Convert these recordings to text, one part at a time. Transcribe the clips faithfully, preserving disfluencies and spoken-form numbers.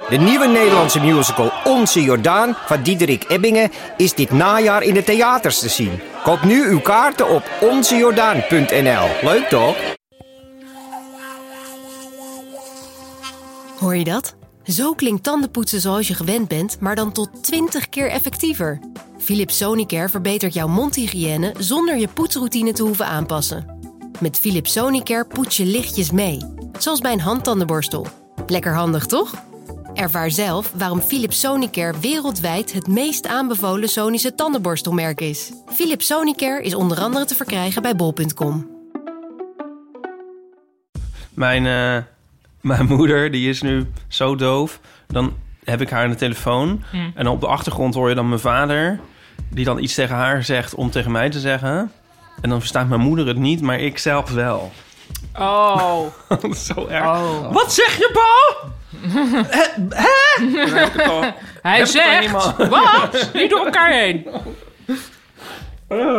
De nieuwe Nederlandse musical Onze Jordaan van Diederik Ebbingen is dit najaar in de theaters te zien. Koop nu uw kaarten op onze jordaan punt n l. Leuk toch? Hoor je dat? Zo klinkt tandenpoetsen zoals je gewend bent, maar dan tot twintig keer effectiever. Philips Sonicare verbetert jouw mondhygiëne zonder je poetsroutine te hoeven aanpassen. Met Philips Sonicare poets je lichtjes mee, zoals bij een handtandenborstel. Lekker handig, toch? Ervaar zelf waarom Philips Sonicare wereldwijd het meest aanbevolen Sonische tandenborstelmerk is. Philips Sonicare is onder andere te verkrijgen bij bol punt com. Mijn, uh, mijn moeder, die is nu zo doof. Dan heb ik haar aan de telefoon. Mm. En op de achtergrond hoor je dan mijn vader, die dan iets tegen haar zegt om tegen mij te zeggen. En dan verstaat mijn moeder het niet, maar ik zelf wel. Oh. Dat is zo erg. Oh. Wat zeg je, pa? Hè? Hè? Hij heb zegt, wat? Niet door elkaar heen. Uh.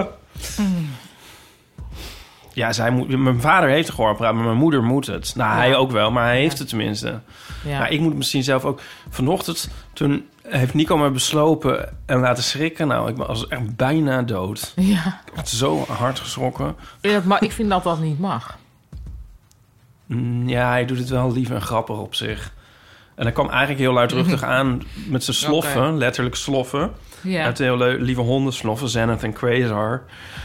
Ja, zij moet, mijn vader heeft het gehoorpraat, maar mijn moeder moet het. Nou, ja. Hij ook wel, maar hij heeft ja. het tenminste. Ja. Maar ik moet misschien zelf ook. Vanochtend, toen heeft Nico me beslopen en laten schrikken. Nou, ik was echt bijna dood. Ja. Ik had zo hard geschrokken. Ja, maar ik vind dat dat niet mag. Ja, hij doet het wel lief en grappig op zich. En hij kwam eigenlijk heel luidruchtig aan met zijn sloffen, okay. letterlijk sloffen. Ja. Uit de hele lieve hondensloffen, Zenith en Quasar.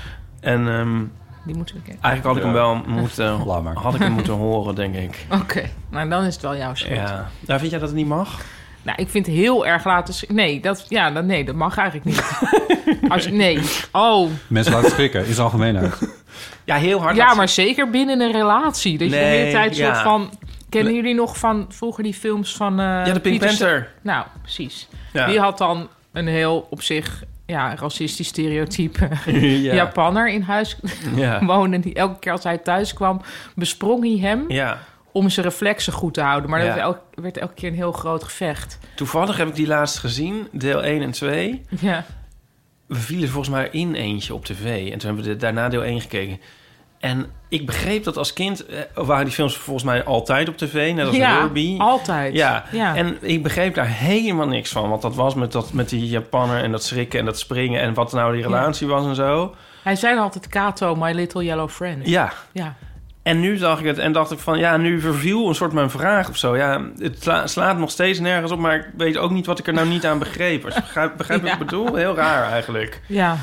En um, die moeten we kennen. Eigenlijk had ik hem wel moeten, had ik hem moeten horen, denk ik. Oké, okay. Nou dan is het wel jouw schuld. Ja. Nou, vind jij dat het niet mag? Nou, ik vind het heel erg laten... Sch- nee, dat, ja, dat, nee, dat mag eigenlijk niet. Als, nee. Oh. Mensen laten schrikken, is algemeenheid. Ja, heel hard. Ja, maar zeker binnen een relatie. Dat nee, je de hele tijd ja. soort van... Kennen jullie nog van vroeger die films van... Uh, ja, de Pink Pieter Panther. Nou, precies. Ja. Die had dan een heel op zich... ja, racistisch stereotype ja. Japanner in huis ja. wonen. Die elke keer als hij thuis kwam, besprong hij hem... Ja. om zijn reflexen goed te houden. Maar ja. dat werd elke, werd elke keer een heel groot gevecht. Toevallig heb ik die laatst gezien, deel één en twee. Ja. We vielen volgens mij in eentje op tv. En toen hebben we daarna deel één gekeken. En ik begreep dat als kind... Eh, waren die films volgens mij altijd op tv, net als ja, Herbie. altijd. Ja, ja, en ik begreep daar helemaal niks van. Want dat was met, dat, met die Japanner en dat schrikken en dat springen... en wat nou die relatie ja. was en zo. Hij zei altijd Kato, my little yellow friend. Ja. Ja. En nu dacht ik het en dacht ik van... ja, nu verviel een soort mijn vraag of zo. Ja, het sla, slaat nog steeds nergens op... maar ik weet ook niet wat ik er nou niet aan begreep. Als je begrijpt, begrijp ja. wat ik bedoel? Heel raar eigenlijk. Ja.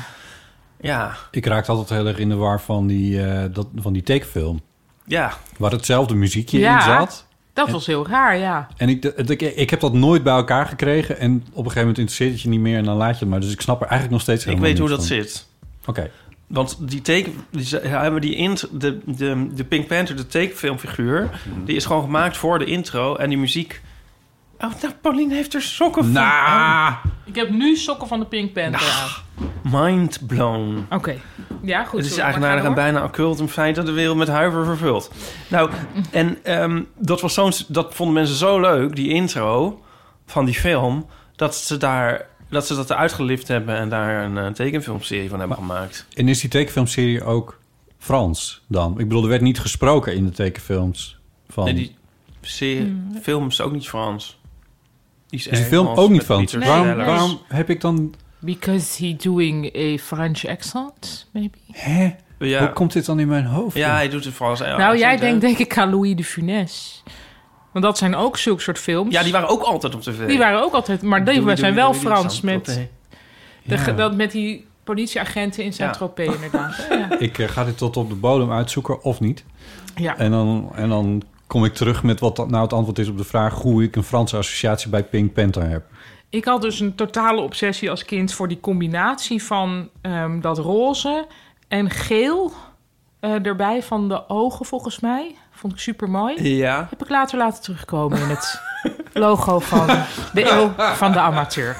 Ja. Ik raakte altijd heel erg in de war van die, uh, dat, van die tekenfilm. Ja. Waar hetzelfde muziekje ja, in zat. Dat en, was heel raar, ja. En ik, ik, ik heb dat nooit bij elkaar gekregen. En op een gegeven moment interesseert het je niet meer en dan laat je het maar. Dus ik snap er eigenlijk nog steeds helemaal Ik weet hoe van. dat zit. Oké. Okay. Want die teken... Die, hebben die int, de, de, de Pink Panther, de tekenfilmfiguur... Mm. die is gewoon gemaakt voor de intro en die muziek... Oh, nou, Pauline heeft er sokken van. Nah. Ik heb nu sokken van de Pink Panther nah. aan. Mind blown. Oké. Okay. Ja, goed. Het is eigenaardig en bijna occult een feit dat de wereld met huiver vervult. Nou, en um, dat, was zo'n, dat vonden mensen zo leuk, die intro van die film... dat ze, daar, dat, ze dat eruit gelift hebben en daar een uh, tekenfilmserie van hebben maar, gemaakt. En is die tekenfilmserie ook Frans dan? Ik bedoel, er werd niet gesproken in de tekenfilms van... Nee, die serie, mm. film is ook niet Frans. Die is, is die film ook niet Frans? Nee. Waarom, waarom heb ik dan... Because he doing a French accent, maybe. Hè? Ja. Hoe komt dit dan in mijn hoofd? Ja, hij doet het Frans. Nou, accent, jij denkt denk ik aan Louis de Funès. Want dat zijn ook zulke soort films. Ja, die waren ook altijd op tv. Die waren ook altijd, maar die doei, zijn doei, wel doei, Frans doei, met, ja. de, dat, met die politieagenten in Saint-Tropez ja. inderdaad. Ja. Ik uh, ga dit tot op de bodem uitzoeken of niet. Ja. En dan, en dan kom ik terug met wat nou het antwoord is op de vraag... hoe ik een Franse associatie bij Pink Panther heb. Ik had dus een totale obsessie als kind voor die combinatie van um, dat roze en geel uh, erbij van de ogen volgens mij. Vond ik super mooi. Ja. Heb ik later laten terugkomen in het logo van de eeuw van de amateur.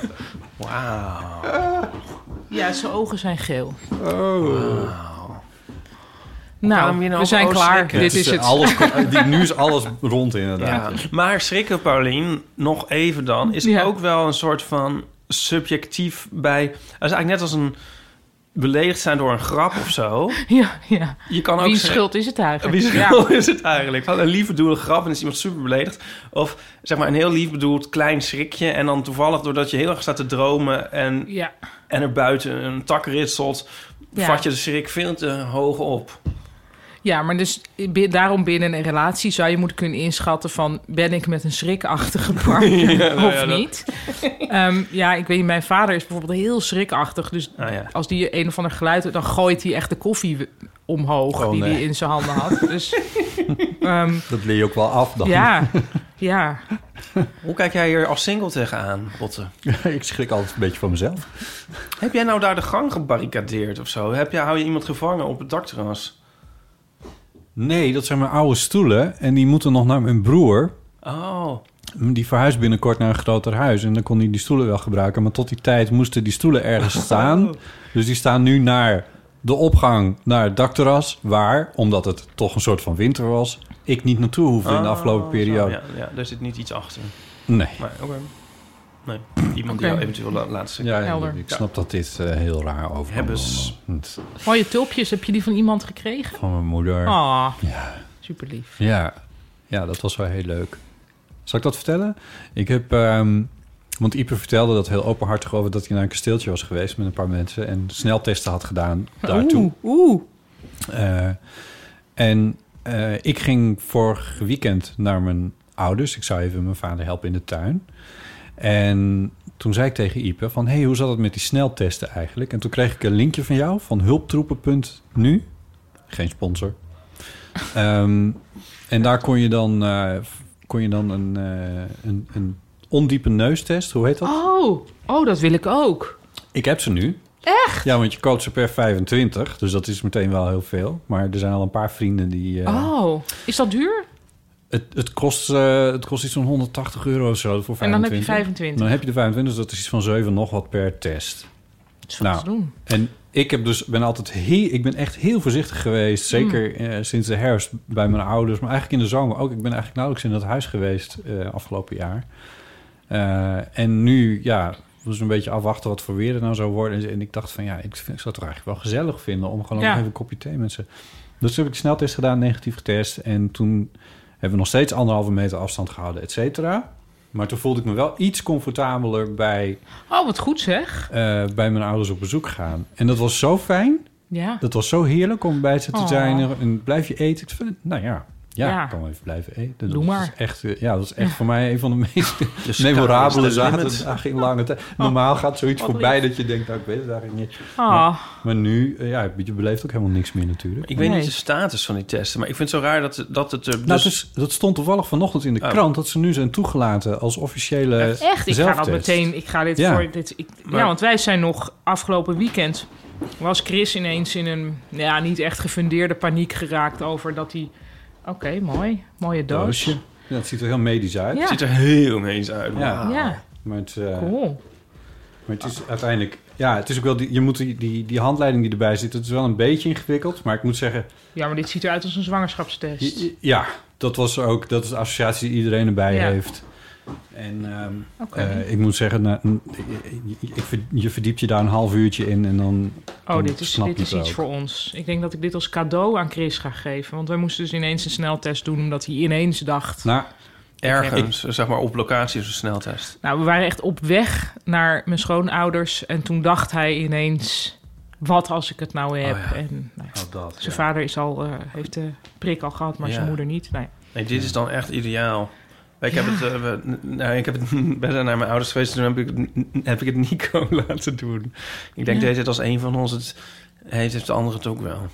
Wauw. Ja, zijn ogen zijn geel. Oh. Wow. Nou, we, nou we zijn klaar. Dit is, is het. Alles, die, nu is alles rond inderdaad. Ja. Maar schrikken, Paulien, nog even dan... is ja. ook wel een soort van subjectief bij... Dat is eigenlijk net als een... beledigd zijn door een grap of zo. Ja, ja. Je kan ook Wie zeggen, schuld is het eigenlijk? Wie schuld is het eigenlijk? Van een lief bedoelde grap en is iemand super beledigd. Of zeg maar een heel lief bedoeld klein schrikje. En dan toevallig doordat je heel erg staat te dromen en, Ja. en er buiten een tak ritselt, Ja. vat je de schrik veel te hoog op. Ja, maar dus bi- daarom binnen een relatie zou je moeten kunnen inschatten van... ben ik met een schrikachtige partner Ja, nou of ja, dat- niet? um, ja, ik weet niet, mijn vader is bijvoorbeeld heel schrikachtig. Dus Ah, ja. als die een of ander geluid... dan gooit hij echt de koffie w- omhoog Oh, die nee. hij in zijn handen had. Dus um, Dat leer je ook wel af dan. ja, ja. Hoe kijk jij hier als single tegenaan, Botte? Ik schrik altijd een beetje van mezelf. Heb jij nou daar de gang gebarricadeerd of zo? Heb jij, hou je iemand gevangen op het dakterras? Nee, dat zijn mijn oude stoelen. En die moeten nog naar mijn broer. Oh, Die verhuist binnenkort naar een groter huis. En dan kon hij die stoelen wel gebruiken. Maar tot die tijd moesten die stoelen ergens staan. Dus die staan nu naar de opgang naar het dakterras. Waar, omdat het toch een soort van winter was... ik niet naartoe hoefde in de afgelopen Oh, periode. zo, ja, ja, daar zit niet iets achter. Nee. Maar oké. Nee, iemand Oké. die jou eventueel la- laat zitten. Ja, Helder. ik snap dat dit uh, heel raar overkomt. Hebben ze- Mooie tulpjes, heb je die van iemand gekregen? Van mijn moeder. Ah, Ja. super lief. Ja. ja, dat was wel heel leuk. Zal ik dat vertellen? Ik heb... Um, want Ipe vertelde dat heel openhartig over... dat hij naar een kasteeltje was geweest met een paar mensen... en sneltesten had gedaan daartoe. Oeh, oeh. Uh, en uh, ik ging vorig weekend naar mijn ouders. Ik zou even mijn vader helpen in de tuin. En toen zei ik tegen Ipe van... hey, hoe zat het met die sneltesten eigenlijk? En toen kreeg ik een linkje van jou van hulptroepen punt nu. Geen sponsor. um, en daar kon je dan, uh, kon je dan een, uh, een, een ondiepe neustest. Hoe heet dat? Oh, oh, dat wil ik ook. Ik heb ze nu. Echt? Ja, want je koopt ze per vijfentwintig. Dus dat is meteen wel heel veel. Maar er zijn al een paar vrienden die... Uh, Oh, is dat duur? Het, het, kost, uh, het kost iets van honderdtachtig euro of zo voor vijfentwintig. En dan heb je vijfentwintig. Dan heb je de vijfentwintig, dus dat is iets van zeven nog wat per test. Dat is wat Nou, te doen. En ik heb dus, ben altijd heel, ik ben echt heel voorzichtig geweest. Zeker mm. uh, sinds de herfst bij mijn ouders. Maar eigenlijk in de zomer ook. Ik ben eigenlijk nauwelijks in dat huis geweest uh, afgelopen jaar. Uh, en nu, ja... dus een beetje afwachten wat voor weer het nou zou worden. En ik dacht van ja, ik, vind, ik zou het toch eigenlijk wel gezellig vinden... om gewoon ja. nog even een kopje thee met ze. Dus toen heb ik de sneltest gedaan, negatief getest. En toen hebben we nog steeds anderhalve meter afstand gehouden, et cetera. Maar toen voelde ik me wel iets comfortabeler bij... Oh, wat goed zeg. Uh, bij mijn ouders op bezoek gaan. En dat was zo fijn. Ja. Dat was zo heerlijk om bij ze te oh. zijn. En blijf je eten. Ik vind, nou ja... Ja, ja, ik kan wel even blijven eten. Doe dat maar. Is echt, ja, dat is echt voor mij een van de meest de memorabele zaterdagen in lange tijd. Normaal gaat zoiets Wat voorbij lief. dat je denkt, nou, ik weet het eigenlijk niet. Oh. Maar, maar nu, ja, je beleeft ook helemaal niks meer natuurlijk. Ik weet nee. niet de status van die testen, maar ik vind het zo raar dat, dat het... Dus... Nou, het is, dat stond toevallig vanochtend in de oh. krant... dat ze nu zijn toegelaten als officiële Echt? Echt? Ik ga dat meteen... Ik ga dit ja. voor... Dit, ik, maar, ja, want wij zijn nog afgelopen weekend... was Chris ineens in een... ja, niet echt gefundeerde paniek geraakt over dat hij... Oké, okay, mooi. Mooie doos. Doosje. Ja, het ziet er heel medisch uit. Ja. Het ziet er heel medisch uit. Ja. Wow. Ja. Maar het, uh, cool. Maar het is uiteindelijk... Ja, het is ook wel... Die, je moet die, die, die handleiding die erbij zit... het is wel een beetje ingewikkeld. Maar ik moet zeggen... Ja, maar dit ziet eruit als een zwangerschapstest. Ja, dat was ook... Dat is de associatie die iedereen erbij ja. heeft. En um, okay. uh, ik moet zeggen... Nou, ik, ik, je verdiept je daar een half uurtje in... en dan Oh, dan dit is, dit is iets voor ons. Ik denk dat ik dit als cadeau aan Chris ga geven. Want wij moesten dus ineens een sneltest doen... omdat hij ineens dacht... Nou, ergens, ik, zeg maar op locatie is een sneltest. Nou, we waren echt op weg naar mijn schoonouders... en toen dacht hij ineens... wat als ik het nou heb? Oh ja. En nou, oh, dat, zijn ja. vader is al, uh, heeft de prik al gehad, maar ja. zijn moeder niet. Nee. nee, dit is dan echt ideaal. Ik heb, ja. het, uh, we, nou, ik heb het ben naar mijn ouders geweest... en toen heb ik het, heb ik het Nico laten doen. Ik denk, ja. deze als een van ons het heeft, heeft de andere het ook wel.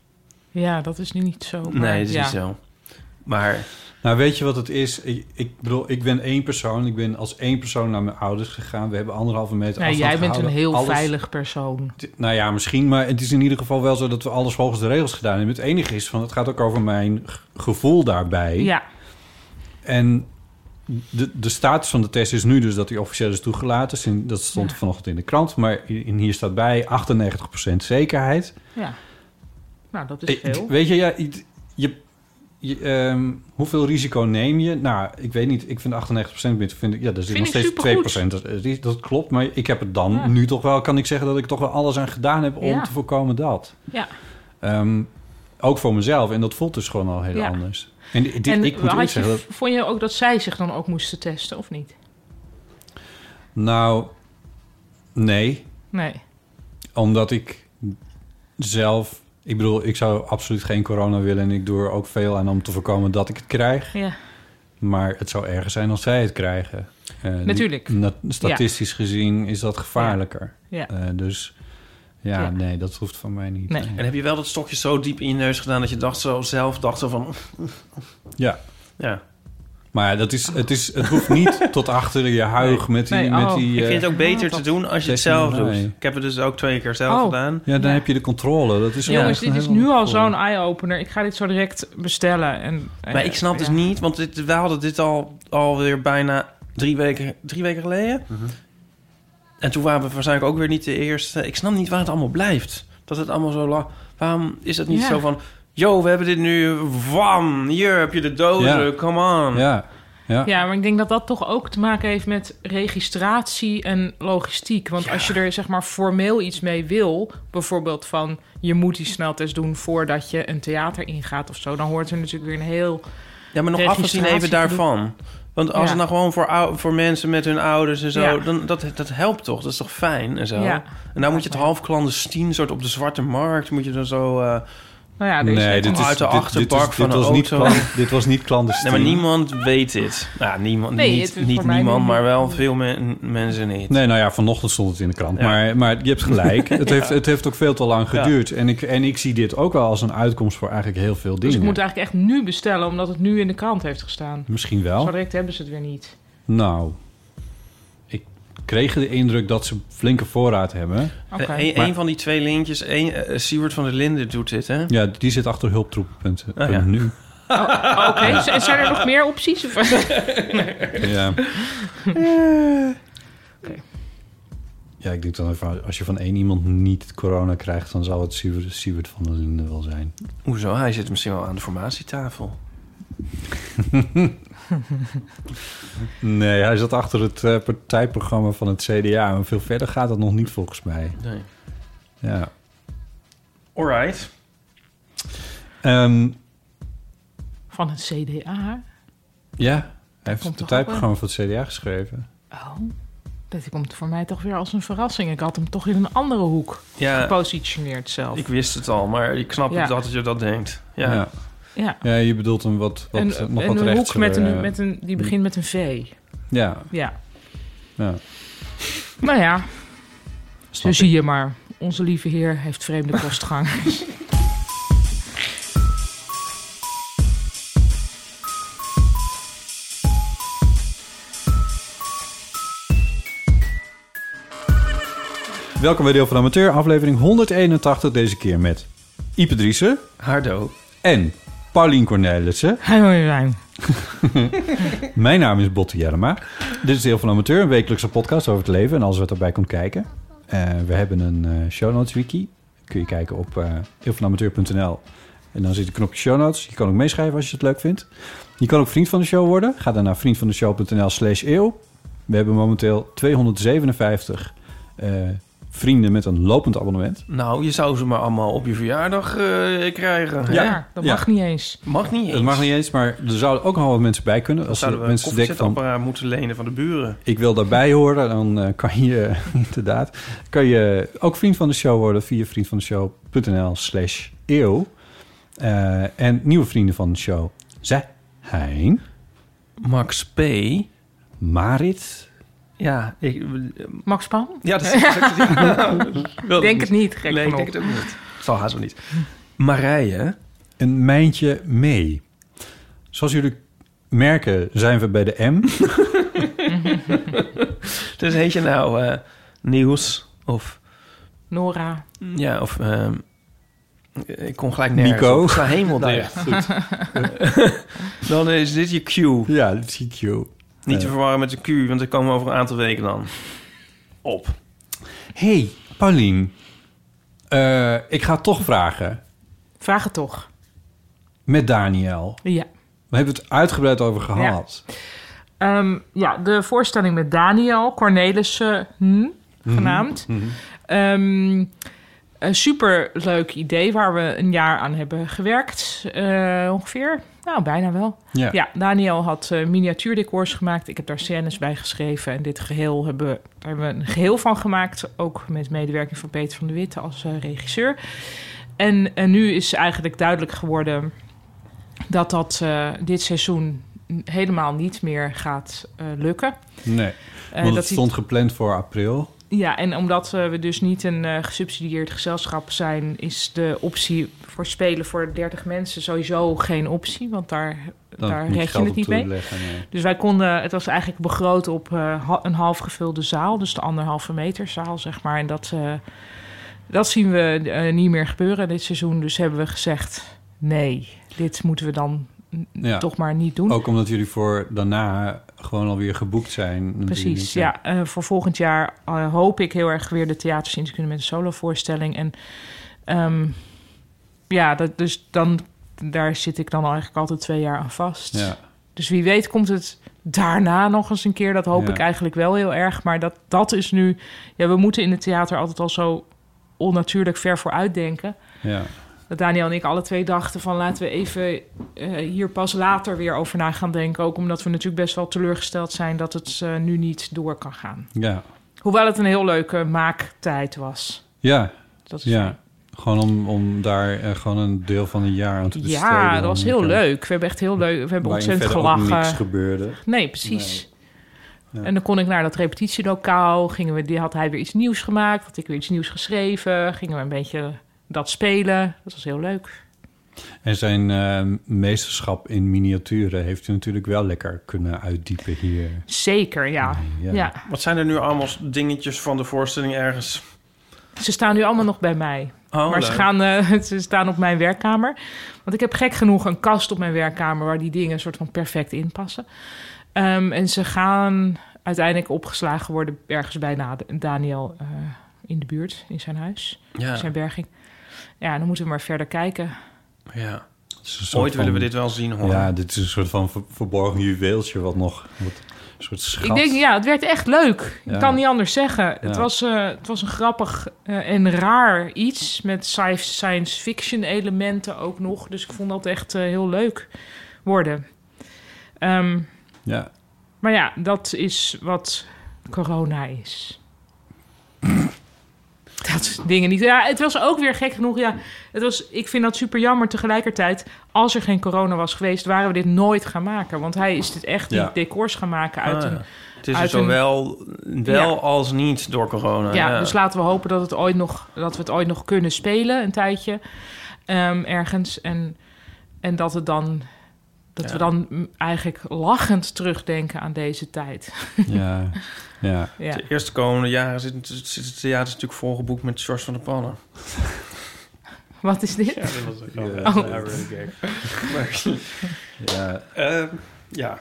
Ja, dat is nu niet zo. Maar, nee, dat is ja. niet zo. Maar... Nou, weet je wat het is? Ik, ik bedoel, ik ben één persoon. Ik ben als één persoon naar mijn ouders gegaan. We hebben anderhalve meter nee, afstand jij bent gehouden. een heel alles, veilig persoon. T, nou ja, misschien. Maar het is in ieder geval wel zo dat we alles volgens de regels gedaan hebben. Het enige is, van, het gaat ook over mijn gevoel daarbij. Ja. En de, de status van de test is nu dus dat hij officieel is toegelaten. Dat stond ja. vanochtend in de krant. Maar in, hier staat bij achtennegentig procent zekerheid. Ja. Nou, dat is veel. Weet je, ja, je... je, um, hoeveel risico neem je? Nou, ik weet niet. Ik vind achtennegentig procent vind ik, ja, er zit nog steeds twee procent. Dat, dat klopt, maar ik heb het dan ja. nu toch wel, kan ik zeggen dat ik toch wel alles aan gedaan heb om ja. te voorkomen dat. Ja. Um, ook voor mezelf. En dat voelt dus gewoon al heel ja. anders. En, dit, en ik moet je, zeggen dat, vond je ook dat zij zich dan ook moesten testen, of niet? Nou, nee. Nee. Omdat ik zelf... Ik bedoel, ik zou absoluut geen corona willen... en ik doe er ook veel aan om te voorkomen dat ik het krijg. Ja. Maar het zou erger zijn als zij het krijgen. Uh, Natuurlijk. Na- statistisch ja. gezien is dat gevaarlijker. Ja. Uh, dus ja, ja, nee, dat hoeft van mij niet. Nee. En heb je wel dat stokje zo diep in je neus gedaan... dat je dacht zo zelf dacht zo van... Ja. Ja. Maar dat is, het, is, het hoeft niet tot achter je huig nee. met die... Nee, met oh. die ik vind het ook beter oh, te doen als je het zelf doet. Nee. Ik heb het dus ook twee keer zelf oh. gedaan. Ja, dan ja. heb je de controle. Dat is ja. Jongens, dit is nu al zo'n zo'n eye-opener. Ik ga dit zo direct bestellen. En, maar uh, ik snap ja. dus niet, want dit, we hadden dit al alweer bijna drie weken, drie weken geleden. Uh-huh. En toen waren we waarschijnlijk ook weer niet de eerste. Ik snap niet waar het allemaal blijft. Dat het allemaal zo lang... Waarom is het niet ja. zo van... Yo, we hebben dit nu... Wam, hier heb je de dozen, ja. come on. Ja. Ja. ja, maar ik denk dat dat toch ook te maken heeft met registratie en logistiek. Want ja. als je er zeg maar formeel iets mee wil... bijvoorbeeld van je moet die sneltest doen... voordat je een theater ingaat of zo... dan hoort er natuurlijk weer een heel... Ja, maar nog afgezien even daarvan. Want als ja. het nou gewoon voor, ou- voor mensen met hun ouders en zo... Ja. dan dat, dat helpt toch? Dat is toch fijn en zo? Ja. En nou moet je het half clandestien... soort op de zwarte markt... moet je dan zo... Uh, Nou ja, nee, dit is, uit de dit, achterbak dit is, van dit een was auto. Niet klan, dit was niet clandestien. Nee, maar niemand weet dit. Ja, niemand, nee, niet niet niemand, maar wel veel me- mensen niet. Nee, nou ja, vanochtend stond het in de krant. Ja. Maar, maar je hebt gelijk. het, heeft, het heeft ook veel te lang geduurd. Ja. En, ik, en ik zie dit ook wel als een uitkomst voor eigenlijk heel veel dingen. Dus ik moet eigenlijk echt nu bestellen... omdat het nu in de krant heeft gestaan. Misschien wel. Zo direct hebben ze het weer niet. Nou... kregen de indruk dat ze flinke voorraad hebben. Okay. Een, een van die twee lintjes, een, uh, Siewert van der Linden doet dit, hè? Ja, die zit achter hulptroepen. Oh, ja. Nu. Oh, oh, Oké, okay. Z- zijn er nog meer opties? Of? Ja. Uh, okay. Ja, ik denk dan even, als je van één iemand niet corona krijgt... dan zal het Siewert, Siewert van der Linden wel zijn. Hoezo? Hij zit misschien wel aan de formatietafel. Nee, hij zat achter het uh, partijprogramma van het C D A. Maar veel verder gaat dat nog niet volgens mij. Nee. Ja. Alright. Um, van het C D A? Ja, hij heeft het partijprogramma van het C D A geschreven. Oh, dat komt voor mij toch weer als een verrassing. Ik had hem toch in een andere hoek ja, gepositioneerd zelf. Ik wist het al, maar ik snap ja. het dat je dat denkt. Ja. Ja. Ja. Ja, je bedoelt een wat, wat, en, nog en wat een rechts. hoek met een, met een, die begint met een V. Ja. Ja. ja. Nou ja, Snap zo ik. Zie je maar. Onze lieve heer heeft vreemde kostgangers. Welkom bij Deel van de Amateur, aflevering honderdeenentachtig. Deze keer met Ipe Driessen. Hardo. En Paulien Cornelissen. Hallo Rijn. Mijn naam is Botte Jellema. Dit is Deel van de Amateur, een wekelijkse podcast over het leven en alles wat erbij komt kijken. Uh, we hebben een uh, show notes wiki. Kun je kijken op uh, deelvanamateur punt n l. En dan zit een knopje show notes. Je kan ook meeschrijven als je het leuk vindt. Je kan ook vriend van de show worden. Ga dan naar vriendvandeshow punt n l slash eeuw. We hebben momenteel tweehonderdzevenenvijftig uh, vrienden met een lopend abonnement. Nou, je zou ze maar allemaal op je verjaardag uh, krijgen. Ja, ja dat mag ja. niet eens. Mag niet eens. Dat mag niet eens, maar er zouden ook nog wat mensen bij kunnen. Dan als zouden we mensen een koffiezetapparaat van, moeten lenen van de buren. Ik wil daarbij horen, dan uh, kan je inderdaad... kan je ook vriend van de show worden via vriendvandeshow punt n l slash eeuw. Uh, en nieuwe vrienden van de show zijn... Max P. Marit... Ja, ik... Max Pan? Ja, dat is exact. Ik denk het niet, gek Nee, ik denk het ook niet. Het zal haast wel niet. Marije. Een mijntje mee. Zoals jullie merken zijn we bij de M. Dus heet je nou uh, Niels of... Nora. Ja, of... Uh, ik kom gelijk nergens Nico. op. Ik sta helemaal dicht. Nou, ja, dan is dit je Q. Ja, dit is je Q. Niet te verwarren met de Q, want er komen over een aantal weken dan op. Hey, Paulien. Uh, ik ga het toch vragen. Vraag het toch. met Daniel. Ja. We hebben het uitgebreid over gehad. Ja, um, ja de voorstelling met Daniel Cornelissen hm, genaamd. Mm-hmm. Um, een superleuk idee waar we een jaar aan hebben gewerkt. Uh, ongeveer, nou bijna wel. Ja. Ja, Daniel had uh, miniatuurdecors gemaakt. Ik heb daar scènes bij geschreven. En dit geheel hebben, daar hebben we een geheel van gemaakt. Ook met medewerking van Peter van de Witte als uh, regisseur. En, en nu is eigenlijk duidelijk geworden dat dat uh, dit seizoen helemaal niet meer gaat uh, lukken. Nee, uh, want dat het stond die... gepland voor april. Ja, en omdat uh, we dus niet een uh, gesubsidieerd gezelschap zijn, is de optie voor spelen voor dertig mensen sowieso geen optie, want daar, daar red je het niet mee. Leggen, nee. Dus wij konden, het was eigenlijk begroot op uh, ha- een half gevulde zaal, dus de anderhalve meter zaal, zeg maar. En dat, uh, dat zien we uh, niet meer gebeuren dit seizoen. Dus hebben we gezegd, nee, dit moeten we dan ja. toch maar niet doen. Ook omdat jullie voor daarna gewoon alweer geboekt zijn. Precies, ja. Uh, voor volgend jaar uh, hoop ik heel erg weer de theaters in te kunnen met een solovoorstelling. En um, ja, dat, dus dan, daar zit ik dan eigenlijk altijd twee jaar aan vast. Ja. Dus wie weet komt het daarna nog eens een keer. Dat hoop ja. ik eigenlijk wel heel erg. Maar dat, dat is nu... Ja, we moeten in het theater altijd al zo onnatuurlijk ver vooruit denken. Ja. Dat Daniel en ik alle twee dachten van laten we even uh, hier pas later weer over na gaan denken. Ook omdat we natuurlijk best wel teleurgesteld zijn dat het uh, nu niet door kan gaan. Ja. Hoewel het een heel leuke maaktijd was. Ja, dat is ja. Fijn. Gewoon om, om daar uh, gewoon een deel van een jaar aan te besteden. Ja, dat was heel leuk. We hebben echt heel leuk. We hebben ontzettend gelachen. Waar niks gebeurde. Nee, precies. Nee. Ja. En dan kon ik naar dat repetitielokaal. Gingen we, die had hij weer iets nieuws gemaakt. Had ik weer iets nieuws geschreven. Gingen we een beetje dat spelen. Dat was heel leuk. En zijn uh, meesterschap in miniaturen heeft u natuurlijk wel lekker kunnen uitdiepen hier. Zeker, ja. ja. ja. Wat zijn er nu allemaal dingetjes van de voorstelling ergens? Ze staan nu allemaal nog bij mij. Oh, maar ze, gaan, uh, ze staan op mijn werkkamer. Want ik heb gek genoeg een kast op mijn werkkamer waar die dingen soort van perfect in passen. Um, en ze gaan uiteindelijk opgeslagen worden ergens bij Daniel uh, in de buurt, in zijn huis, ja. in zijn berging. Ja, dan moeten we maar verder kijken. Ja. van, Ooit willen we dit wel zien, hoor. Ja, dit is een soort van ver- verborgen juweeltje wat nog... Wat, een soort schat. Ik denk, ja, het werd echt leuk. Ja. Ik kan niet anders zeggen. Ja. Het, was, uh, het was een grappig uh, en raar iets met science fiction elementen ook nog. Dus ik vond dat echt uh, heel leuk worden. Um, ja. Maar ja, dat is wat corona is. Dat soort dingen niet. Ja, het was ook weer gek genoeg. Ja, het was, ik vind dat super jammer. Tegelijkertijd, als er geen corona was geweest, waren we dit nooit gaan maken. Want hij is dit echt ja. die decors gaan maken uit ah, een... Ja. Het is uit zowel een, wel ja. als niet door corona. Ja, ja, dus laten we hopen dat, het ooit nog, dat we het ooit nog kunnen spelen, een tijdje, um, ergens. En, en dat het dan... Dat ja. we dan eigenlijk lachend terugdenken aan deze tijd. Ja, ja. ja. De eerste komende jaren zit, zit het theater natuurlijk volgeboekt met George van der Pannen. Wat is dit? Ja, dat was ook ja, oh. ja, really ja. Uh, ja.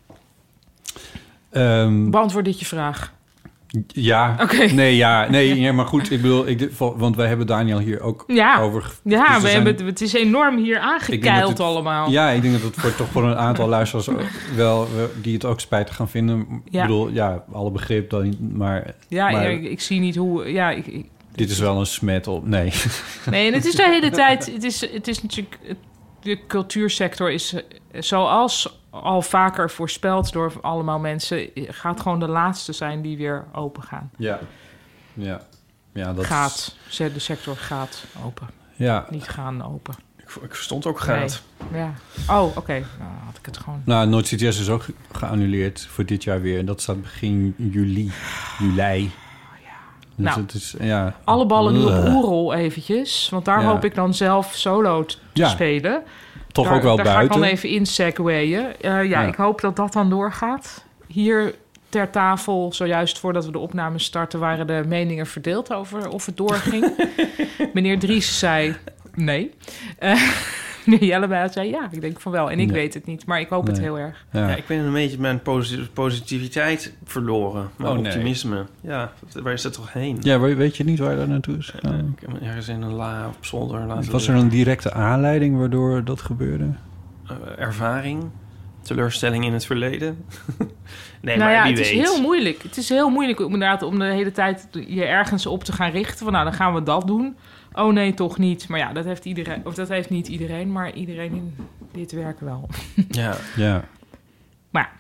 Um, Beantwoord dit je vraag. Ja, okay. nee, ja, nee, ja, maar goed, ik bedoel, ik, want wij hebben Daniel hier ook ja. over... Ja, dus we zijn, hebben, het is enorm hier aangekeild het, allemaal. Ja, ik denk dat het voor, toch voor een aantal luisteraars wel, die het ook spijtig gaan vinden. Ja. Ik bedoel, ja, alle begrip dan, maar... Ja, maar, ja ik, ik zie niet hoe... Ja, ik, ik, dit is wel een smet op, nee. Nee, en het is de hele tijd, het is, het is natuurlijk... De cultuursector is, zoals al vaker voorspeld door allemaal mensen, gaat gewoon de laatste zijn die weer open gaan. Ja, ja, ja. Dat gaat, is... de sector gaat open. Ja. Niet gaan open. Ik, ik verstond ook gaat. Nee. Ja. Oh, oké. Okay. Nou, had ik het gewoon. Nou, Noord-C T S is ook geannuleerd voor dit jaar weer. En dat staat begin juli, juli. Dus nou, het is, ja. alle ballen nu op Oerol eventjes. Want daar ja. hoop ik dan zelf solo te ja. spelen. Toch daar, ook wel daar buiten. Daar ga ik dan even in segwayen. Uh, ja, ja, ik hoop dat dat dan doorgaat. Hier ter tafel, zojuist voordat we de opname starten, waren de meningen verdeeld over of het doorging. Meneer Dries zei nee. Uh, meneer Jelle bij had, zei ja, ik denk van wel. En ik Nee. weet het niet, maar ik hoop het Nee. heel erg. Ja. Ja, ik ben een beetje mijn posi- positiviteit verloren. Mijn Oh, nee. optimisme. Ja, waar is dat toch heen? Ja, we- weet je niet waar dat naartoe is Eh, gegaan? ik heb hem ergens in een la op zolder laten Was er een directe aanleiding waardoor dat gebeurde? uh, ervaring, teleurstelling in het verleden. nee, nou maar ja, wie het is weet. heel moeilijk. Het is heel moeilijk om inderdaad om de hele tijd je ergens op te gaan richten. Van nou, dan gaan we dat doen. Oh nee, toch niet. Maar ja, dat heeft iedereen, of dat heeft niet iedereen, maar iedereen in dit werk wel. Ja, Ja. Maar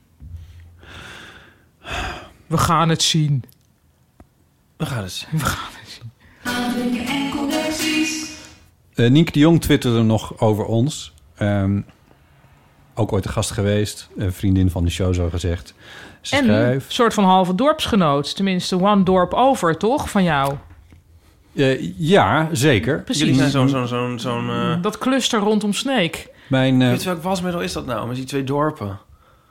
ja. We gaan het zien. we gaan het zien. We gaan het zien. Uh, Nienke de Jong twitterde nog over ons. Um, ook ooit een gast geweest. Een vriendin van de show, zo gezegd. Ze En een schrijft... soort van halve dorpsgenoot. Tenminste, one dorp over, toch? Van jou. Uh, ja, zeker. Precies. Jullie zijn zo'n... zo'n zo'n zo'n uh... Dat cluster rondom Sneek. Mijn, uh... Weet je welk wasmiddel is dat nou? Met die twee dorpen.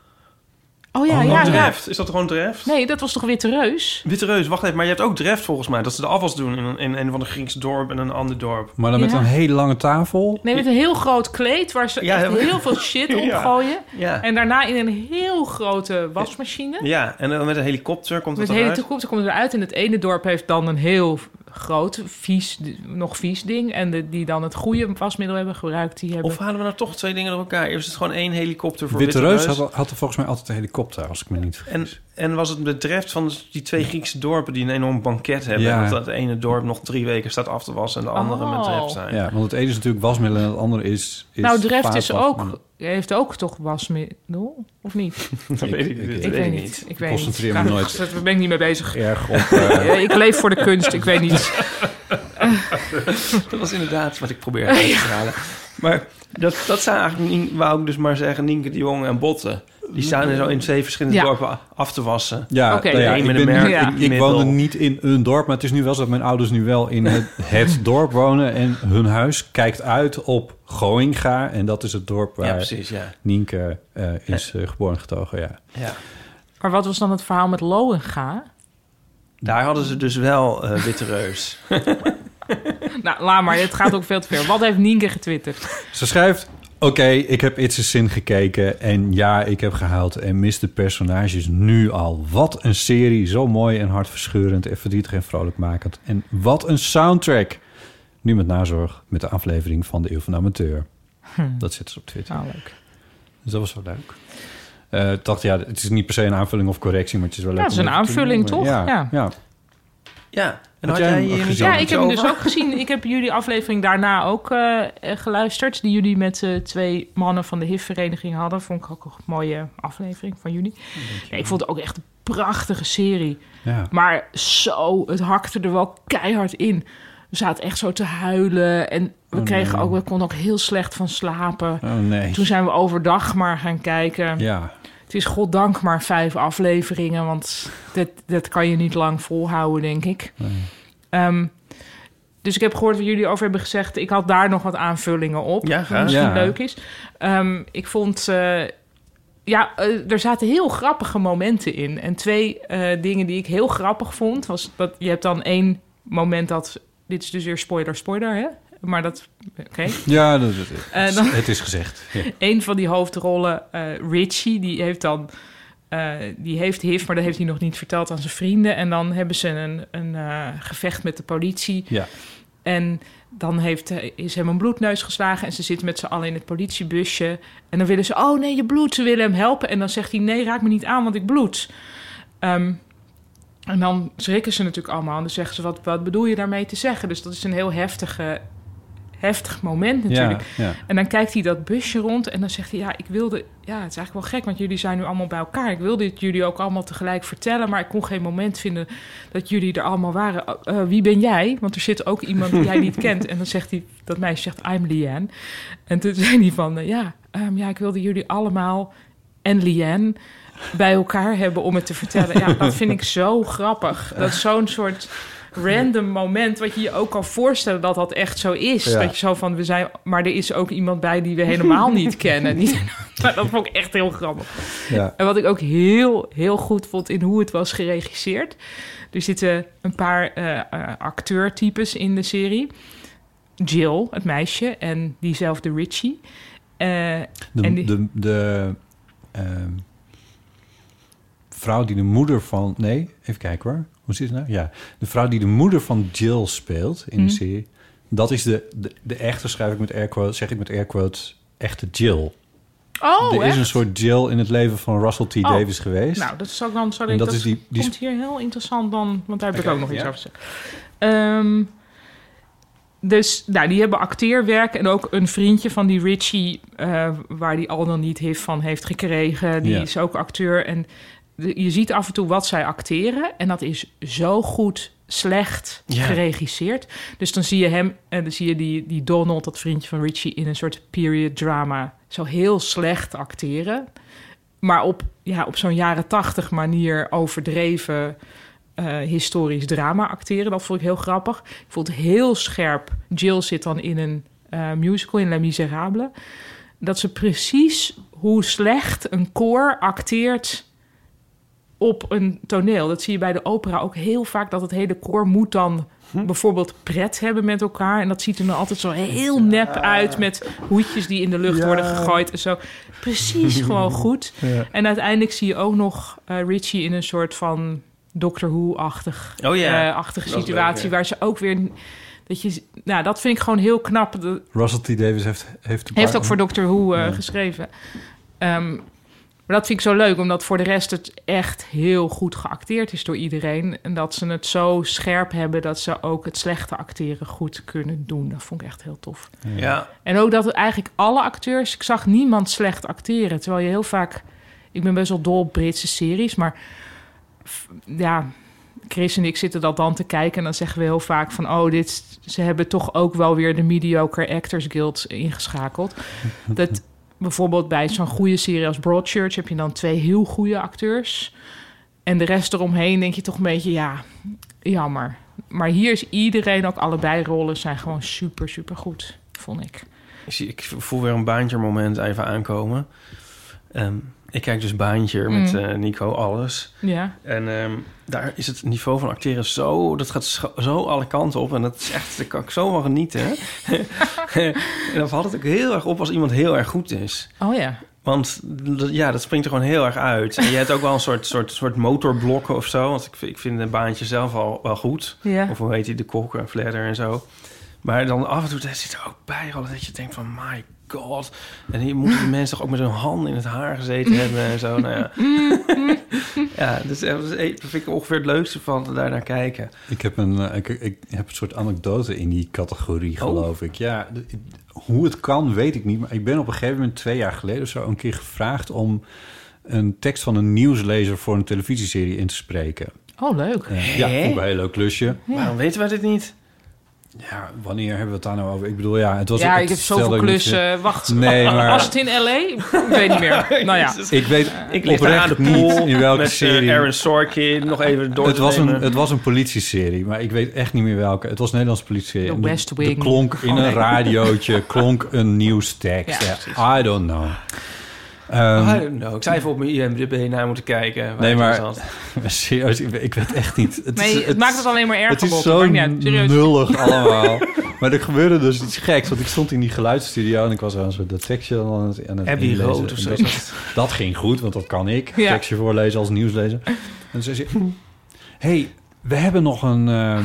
Oh ja, Oh, ja, ja. Dreft. Is dat gewoon Dreft? Nee, dat was toch Witte Reus? Witte Reus, wacht even. Maar je hebt ook Dreft volgens mij. Dat ze de afwas doen in een, in een van de Griekse dorp en een ander dorp. Maar dan met Ja. een hele lange tafel. Nee, met een heel groot kleed waar ze Ja, echt ja. heel veel shit op Ja. gooien. Ja. En daarna in een heel grote wasmachine. Ja, en dan met een helikopter komt Met het hele eruit. toekomst komt het eruit. En het ene dorp heeft dan een heel groot, vies, nog vies ding. En de, die dan het goede wasmiddel hebben gebruikt, die hebben... Of halen we nou toch twee dingen door elkaar? Is het gewoon één helikopter voor Witte Witte Reus Reus? had, had er volgens mij altijd een helikopter, als ik me niet En, vergis. en was het betreft van die twee Griekse dorpen die een enorm banket hebben... Ja. en dat het ene dorp nog drie weken staat af te wassen... en de andere Oh. met Dreft zijn? Ja, want het ene is natuurlijk wasmiddel en het andere is... is nou, Dreft is vaatwasmiddel. ook, heeft ook toch wasmiddel? Of niet? Dat weet ik, Ik- dat ik- Ik weet weet niet. Ik weet concentreer niet. me Graag- nooit. Daar ben ik niet mee bezig. Erg op... uh, Ja, ik leef voor de kunst, ik weet niet. Dat was inderdaad wat ik probeerde uit te halen. Maar dat, dat zijn eigenlijk, niet- wou ik dus maar zeggen... Nienke de Jong en Botte. Die staan er zo in twee verschillende Ja. dorpen af te wassen. Ja, Oké. nou ja, Eén ik, met ben een merk, niet- Ja. ik, ik middel. woonde niet in een dorp, maar het is nu wel zo dat mijn ouders nu wel in het, het dorp wonen. En hun huis kijkt uit op Gooinga. En dat is het dorp Ja, waar precies, ja. Nienke uh, is uh, geboren getogen, ja. ja. Maar wat was dan het verhaal met Loenga? Daar hadden ze dus wel uh, Witte Reus. Nou, laat maar. Het gaat ook veel te ver. Wat heeft Nienke getwitterd? Ze schrijft... Oké, okay, ik heb It's a Sin gekeken en ja, ik heb gehuild en mis de personages nu al. Wat een serie, zo mooi en hartverscheurend en verdrietig en vrolijkmakend. En wat een soundtrack. Nu met nazorg met de aflevering van de Eeuw van de Amateur. Hm. Dat zit ze op Twitter. Nou, leuk. Dus dat was wel leuk. Uh, ik dacht, ja, het is niet per se een aanvulling of correctie, maar het is wel leuk. Ja, het is een aanvulling, toch? Ja, ja. ja. Ja, en had had jij jij hem hier ook niet gezien? Ja, ik heb hem dus over? ook gezien. Ik heb jullie aflevering daarna ook uh, geluisterd. Die jullie met uh, twee mannen van de H I V-vereniging hadden. Vond ik ook een mooie aflevering van jullie. Nee, ik vond het ook echt een prachtige serie. Ja. Maar zo, het hakte er wel keihard in. We zaten echt zo te huilen. En we Oh, kregen nee. ook, we konden ook heel slecht van slapen. Oh nee. Toen zijn we overdag maar gaan kijken. Ja. Het is goddank maar vijf afleveringen, want dat, dat kan je niet lang volhouden, denk ik. Nee. Um, dus ik heb gehoord wat jullie over hebben gezegd. Ik had daar nog wat aanvullingen op, Ja, wat graag. misschien Ja. leuk is. Um, ik vond... Uh, ja, uh, er zaten heel grappige momenten in. En twee uh, dingen die ik heel grappig vond... was dat je hebt dan één moment dat... Dit is dus weer spoiler, spoiler, hè? Maar dat... Oké. Okay. Ja, dat, dat, Uh, dan, het is gezegd. Ja. een van die hoofdrollen, uh, Richie, die heeft dan... Uh, die heeft H I V, maar dat heeft hij nog niet verteld aan zijn vrienden. En dan hebben ze een, een uh, gevecht met de politie. Ja. En dan heeft, is hem een bloedneus geslagen... en ze zitten met z'n allen in het politiebusje. En dan willen ze, oh nee, je bloedt, ze willen hem helpen. En dan zegt hij, nee, raak me niet aan, want ik bloed. Um, en dan schrikken ze natuurlijk allemaal. En dan zeggen ze, wat, wat bedoel je daarmee te zeggen? Dus dat is een heel heftige... heftig moment natuurlijk. Ja, ja. En dan kijkt hij dat busje rond en dan zegt hij... ja, ik wilde... ja, het is eigenlijk wel gek, want jullie zijn nu allemaal bij elkaar. Ik wilde het jullie ook allemaal tegelijk vertellen... maar ik kon geen moment vinden dat jullie er allemaal waren. Uh, wie ben jij? Want er zit ook iemand die jij niet kent. En dan zegt hij... dat meisje zegt, I'm Liane. En toen zei hij van... Uh, ja, um, ja, ik wilde jullie allemaal en Liane... bij elkaar hebben om het te vertellen. Ja, dat vind ik zo grappig. Dat is zo'n soort... random moment, wat je je ook kan voorstellen dat dat echt zo is. Ja. Dat je zo van, we zijn... maar er is ook iemand bij die we helemaal niet kennen. Niet, dat vond ik echt heel grappig. Ja. En wat ik ook heel, heel goed vond in hoe het was geregisseerd. Er zitten een paar uh, uh, acteurtypes in de serie. Jill, het meisje, en diezelfde Richie. Uh, de, en die... de, de uh, vrouw die de moeder van... Nee, even kijken hoor. Hoe zit het nou? Ja, de vrouw die de moeder van Jill speelt in mm. de serie... dat is de, de, de echte, schrijf ik met air quotes, zeg ik met air quotes, echte Jill. Oh, er echt? is een soort Jill in het leven van Russell T. Oh. Davies geweest. Nou, dat zou dan... Zou ik, dat dat is die, die komt hier heel interessant dan... Want daar heb okay, ik ook nog ja. iets over te zeggen. Um, dus, nou, die hebben acteerwerk... en ook een vriendje van die Richie... Uh, waar die al dan niet heeft van heeft gekregen. Die ja. is ook acteur. En de, je ziet af en toe wat zij acteren... en dat is zo goed... slecht ja. geregisseerd. Dus dan zie je hem en dan zie je die, die Donald, dat vriendje van Richie, in een soort period drama zo heel slecht acteren. Maar op, ja, op zo'n jaren tachtig manier overdreven uh, historisch drama acteren. Dat vond ik heel grappig. Ik vond het heel scherp. Jill zit dan in een uh, musical in Les Miserables. Dat ze precies hoe slecht een koor acteert op een toneel. Dat zie je bij de opera ook heel vaak... dat het hele koor moet dan hm? bijvoorbeeld pret hebben met elkaar. En dat ziet er dan altijd zo heel nep uit... met hoedjes die in de lucht ja. worden gegooid en zo. Precies gewoon goed. Ja. En uiteindelijk zie je ook nog uh, Richie in een soort van Doctor Who-achtig, oh ja. uh, achtige situatie... Leuk, ja. waar ze ook weer... Dat, je, nou, dat vind ik gewoon heel knap. De, Russell T. Davies heeft... Heeft, heeft ook voor Doctor Who uh, ja. geschreven. Um, Maar dat vind ik zo leuk, omdat voor de rest het echt heel goed geacteerd is door iedereen. En dat ze het zo scherp hebben dat ze ook het slechte acteren goed kunnen doen. Dat vond ik echt heel tof. Ja. En ook dat het eigenlijk alle acteurs... Ik zag niemand slecht acteren. Terwijl je heel vaak... Ik ben best wel dol op Britse series, maar... Ja, Chris en ik zitten dat dan te kijken en dan zeggen we heel vaak van... oh, dit, ze hebben toch ook wel weer de Mediocre Actors Guild ingeschakeld. Dat... Bijvoorbeeld bij zo'n goede serie als Broadchurch... heb je dan twee heel goede acteurs. En de rest eromheen denk je toch een beetje... ja, jammer. Maar hier is iedereen, ook allebei rollen... zijn gewoon super, super goed, vond ik. Ik, zie, ik voel weer een baantje moment even aankomen. Um, ik kijk dus Baantje mm. met uh, Nico, alles. Ja. En um, daar is het niveau van acteren zo... dat gaat scho- zo alle kanten op. En dat is echt... daar kan ik zo van genieten. En dan valt het ook heel erg op als iemand heel erg goed is. Oh ja. Want ja, dat springt er gewoon heel erg uit. En je hebt ook wel een soort, soort, soort motorblokken of zo. Want ik, ik vind een Baantje zelf al wel goed. Ja. Of hoe heet die, de Kok en Fledder en zo. Maar dan af en toe zit er ook bij dat je denkt van... my god. En hier moeten die mensen toch ook met hun hand in het haar gezeten hebben en zo. Nou ja. Ja, dus dat vind ik ongeveer het leukste van daar naar kijken. Ik heb een, uh, ik, ik heb een soort anekdote in die categorie, geloof oh. ik. Ja, de, hoe het kan, weet ik niet. Maar ik ben op een gegeven moment twee jaar geleden of zo een keer gevraagd om een tekst van een nieuwslezer voor een televisieserie in te spreken. Oh, leuk. Uh, ja, vond ik een heel leuk klusje. Ja. Waarom weten we dit niet? Ja, wanneer hebben we het daar nou over? Ik bedoel, ja, het was... Ja, het, ik heb zoveel klussen. Niet... Wacht, nee, maar... was het in L A? Ik weet niet meer. Nou ja. Ik weet ik lig daar aan de pool niet in welke met serie. Uh, Aaron Sorkin nog even door het te was nemen. een Het was een politieserie, maar ik weet echt niet meer welke. Het was een Nederlandse politieserie. The West Wing. Er klonk in oh, nee. een radiootje, klonk een nieuwstekst. Ja, ja, I don't know. Um, I don't know. Ik zou even op mijn I M D B naar moeten kijken. Nee, maar serieus, ik, ik weet echt niet. Het, nee, is, het, het maakt het alleen maar erger. Het is zo nullig allemaal. Maar er gebeurde dus iets geks. Want ik stond in die geluidsstudio en ik was aan zo'n tekstje aan het, aan het Abbey Road of zo. Dat, dat ging goed, want dat kan ik. Ja. Tekstje voorlezen als nieuwslezer. En toen zei ze... hey, we hebben nog een... Uh,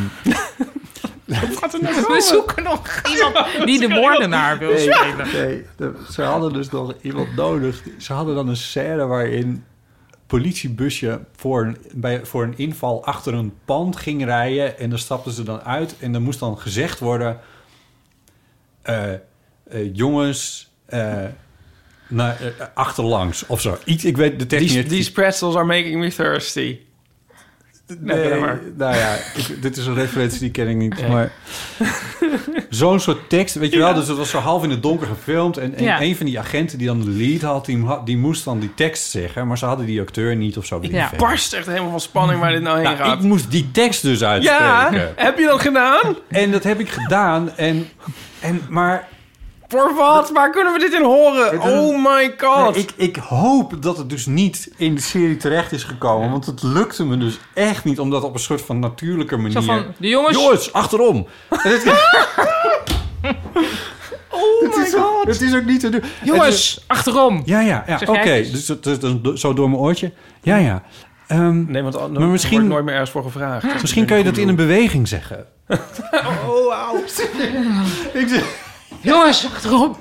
we zoeken nog iemand die de moordenaar wil nee, spelen. Nee, de, ze hadden dus nog iemand nodig. Ze hadden dan een scène waarin politiebusje voor een, bij, voor een inval achter een pand ging rijden. En dan stapten ze dan uit. En er moest dan gezegd worden... Uh, uh, jongens... Uh, naar, uh, achterlangs of zo. Iets, ik weet de techniek niet. These pretzels are making me thirsty. Nee, nee nou ja, ik, dit is een referentie die ken ik niet. Nee. Maar zo'n soort tekst, weet je wel, ja. Dus het was zo half in het donker gefilmd. En, en ja. een van die agenten die dan de lead had die, die moest dan die tekst zeggen. Maar ze hadden die acteur niet of zo. Ja, barst echt helemaal van spanning waar dit nou heen nou, gaat. Ik moest die tekst dus uitspreken. Ja, heb je dat gedaan? En dat heb ik gedaan. En, en, maar... Voor wat? Waar kunnen we dit in horen? Oh my god. Nee, ik, ik hoop dat het dus niet in de serie terecht is gekomen. Want het lukte me dus echt niet. Om dat op een soort van natuurlijke manier... Zo van, de jongens... Jongens, achterom. Oh my god. Het is ook niet te doen. Jongens, is, achterom. Ja, ja, ja. Oké. Okay. Dus, dus, dus zo door mijn oortje. Ja, ja. Um, nee, want dan maar misschien wordt nooit meer ergens voor gevraagd. Hm. Misschien kan je dat in een beweging zeggen. Oh, wauw. Ik zeg... Jongens, achterom.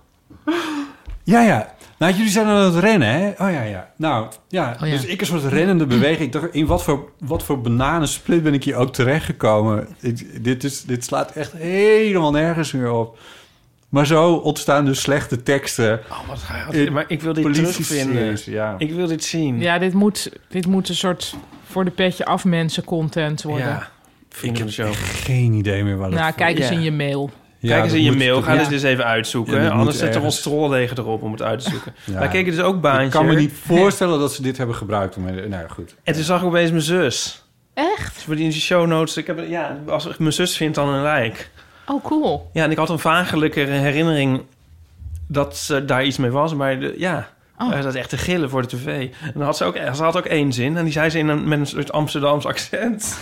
Ja, ja. Nou, jullie zijn aan het rennen, hè? Oh ja, ja. Nou, ja. Oh, ja. Dus ik een soort rennende beweging. Ik dacht, in wat voor, wat voor bananensplit ben ik hier ook terechtgekomen? Ik, dit, is, dit slaat echt helemaal nergens meer op. Maar zo ontstaan dus slechte teksten. Oh, wat ga je... Maar ik wil dit terugvinden. Ja. Ik wil dit zien. Ja, dit moet, dit moet een soort voor de petje af mensen content worden. Ja, ik heb zo. Geen idee meer wat het Nou, kijk eens ja. in je mail. Ja, Kijk eens in je moet, mail. Ga ja. dit eens even uitzoeken. Ja, anders zetten we ons trollegen erop om het uit te zoeken. Ja. Wij keken dus ook Baantje. Ik kan me niet voorstellen dat ze dit hebben gebruikt. Om, nou ja, goed. En toen zag ik opeens mijn zus. Echt? Dus in die show notes. Ik heb, ja, als ik mijn zus vind dan een lijk. Oh, cool. Ja, en ik had een vagelijke herinnering dat ze daar iets mee was. Maar de, ja, oh. Hij zat echt te gillen voor de tv. En dan had ze ook, ze had ook één zin. En die zei ze in een, met een soort Amsterdams accent.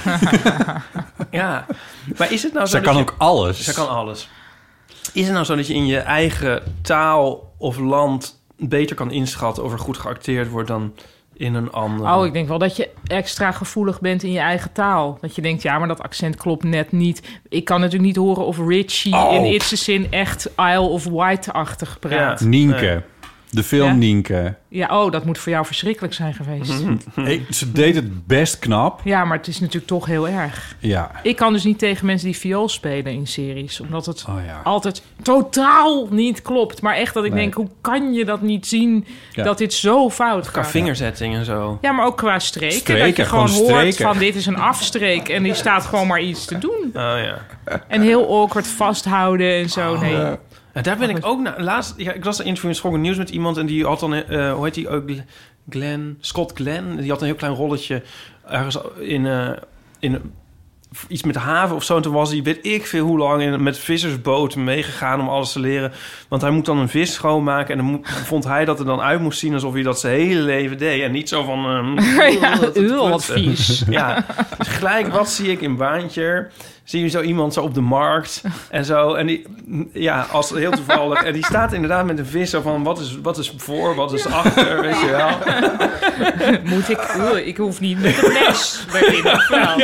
Ja. Maar is het nou zo Zij dat kan je, ook alles. Zij kan alles. Is het nou zo dat je in je eigen taal of land beter kan inschatten of er goed geacteerd wordt dan in een ander? Oh, ik denk wel dat je extra gevoelig bent in je eigen taal. Dat je denkt, ja, maar dat accent klopt net niet. Ik kan natuurlijk niet horen of Richie oh. in It's Zin echt Isle of Wight-achtig praat. Ja. Nienke. Nee. De film ja? Nienke. Ja, oh, dat moet voor jou verschrikkelijk zijn geweest. Ik, ze deed het best knap. Ja, maar het is natuurlijk toch heel erg. Ja. Ik kan dus niet tegen mensen die viool spelen in series. Omdat het oh, ja. altijd totaal niet klopt. Maar echt dat ik nee. denk, hoe kan je dat niet zien ja. dat dit zo fout gaat? Qua vingerzetting en zo. Ja, maar ook qua streken. streken dat je gewoon, gewoon hoort streken. van dit is een afstreek. En die staat gewoon maar iets te doen. Oh ja. En heel awkward vasthouden en zo. Oh, nee. Ja. En daar ben ik ook naar. Laatst, ja, ik las een interview in Schokkend Nieuws met iemand en die had dan, uh, hoe heet die ook, Glenn, Scott Glenn. Die had een heel klein rolletje ergens in, uh, in iets met de haven of zo. En toen was hij, weet ik veel hoe lang, in, met vissersboten meegegaan om alles te leren. Want hij moet dan een vis schoonmaken en dan moet, vond hij dat er dan uit moest zien alsof hij dat zijn hele leven deed. En niet zo van... Um, ja, uw, wat vies. Ja, dus gelijk, wat zie ik in Baantje? Zie je zo iemand zo op de markt en zo. En die, ja, als heel toevallig. En die staat inderdaad met een vis zo van, wat is, wat is voor, wat is achter, weet je wel. Moet ik... Uh, ik hoef niet met een mes bij in het veld.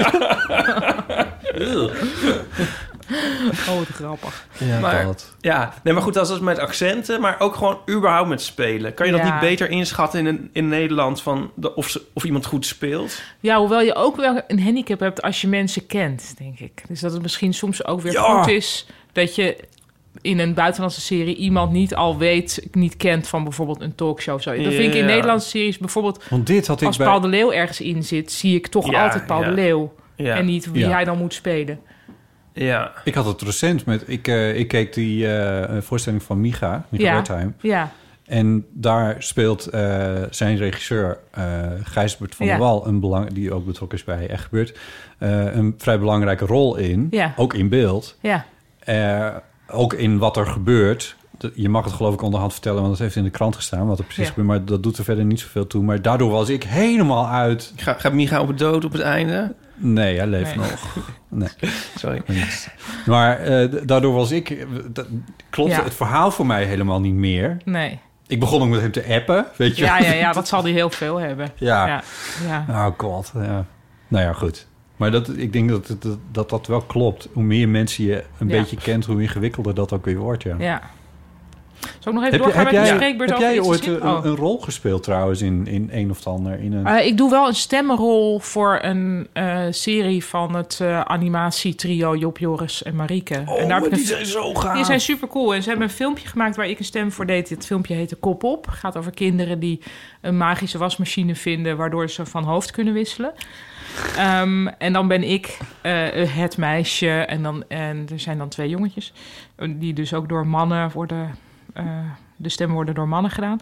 Oh, wat grappig. Ja, maar, dat. Ja, nee, maar goed, dat is met accenten, maar ook gewoon überhaupt met spelen. Kan je dat ja. niet beter inschatten in, in Nederland van de, of, ze, of iemand goed speelt? Ja, hoewel je ook wel een handicap hebt als je mensen kent, denk ik. Dus dat het misschien soms ook weer ja. goed is dat je in een buitenlandse serie iemand niet al weet, niet kent van bijvoorbeeld een talkshow. Zo. Dat vind ik in ja. Nederlandse series bijvoorbeeld, Want dit had ik als bij... Paul de Leeuw ergens in zit, zie ik toch ja, altijd Paul ja. de Leeuw. Ja. En niet wie ja. hij dan moet spelen. Ja. Ik had het recent met... Ik, uh, ik keek die uh, voorstelling van Micha, Micha ja. Wertheim. Ja. En daar speelt uh, zijn regisseur uh, Gijsbert van ja. der Wal... Een belang, die ook betrokken is bij Echt Gebeurd... Uh, een vrij belangrijke rol in. Ja. Ook in beeld. Ja. Uh, ook in wat er gebeurt. Je mag het geloof ik onderhand vertellen... want het heeft in de krant gestaan wat er precies ja. gebeurt... maar dat doet er verder niet zoveel toe. Maar daardoor was ik helemaal uit... Ga, gaat Micha op het dood op het einde? Nee, hij leeft nee. nog. Nee. Sorry. Maar uh, daardoor was ik... Dat, klopte ja. het verhaal voor mij helemaal niet meer. Nee. Ik begon ook met hem te appen, weet je. Ja, ja, ja, dat zal hij heel veel hebben. Ja. ja. ja. Oh god, ja. Nou ja, goed. Maar dat, ik denk dat, dat dat dat wel klopt. Hoe meer mensen je een ja. beetje kent... hoe ingewikkelder dat ook weer wordt, ja. Ja. Zal ik nog even heb doorgaan je, met de spreekbeurt heb over jij ooit een, oh. een rol gespeeld trouwens in, in een of ander? In een... Uh, ik doe wel een stemmenrol voor een uh, serie van het uh, animatietrio Job, Joris en Marieke. Oh, en daar maar die een... zijn zo gaaf. Die zijn super cool. En ze hebben een filmpje gemaakt waar ik een stem voor deed. Het filmpje heette Kop Op. Het gaat over kinderen die een magische wasmachine vinden... waardoor ze van hoofd kunnen wisselen. Um, en dan ben ik uh, het meisje en, dan, en er zijn dan twee jongetjes... die dus ook door mannen worden... Uh, de stemmen worden door mannen gedaan.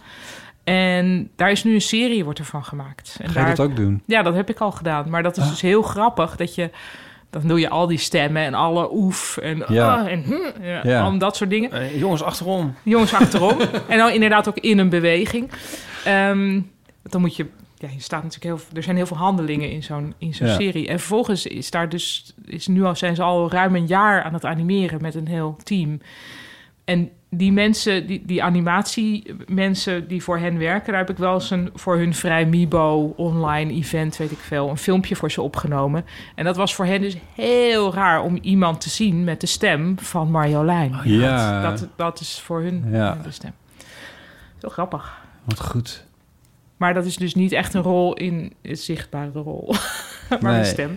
En daar is nu een serie wordt ervan gemaakt. En Ga je daar, dat ook doen? Ja, dat heb ik al gedaan. Maar dat is ah. dus heel grappig dat je... Dan doe je al die stemmen en alle oef en, ja. uh, en hm, ja, ja. al dat soort dingen. Uh, jongens achterom. Jongens achterom. En dan inderdaad ook in een beweging. Um, dan moet je ja, je staat natuurlijk heel, er zijn heel veel handelingen in zo'n, in zo'n Ja. serie. En vervolgens is daar dus, is nu al, zijn ze al ruim een jaar aan het animeren met een heel team. En die mensen, die, die animatiemensen die voor hen werken, daar heb ik wel eens een, voor hun Vrijmibo online event, weet ik veel, een filmpje voor ze opgenomen. En dat was voor hen dus heel raar om iemand te zien met de stem van Marjolein. Oh, ja. Dat, dat, dat is voor hun Ja. de stem. Heel grappig. Wat goed. Maar dat is dus niet echt een rol in een zichtbare rol. maar Nee. een stem.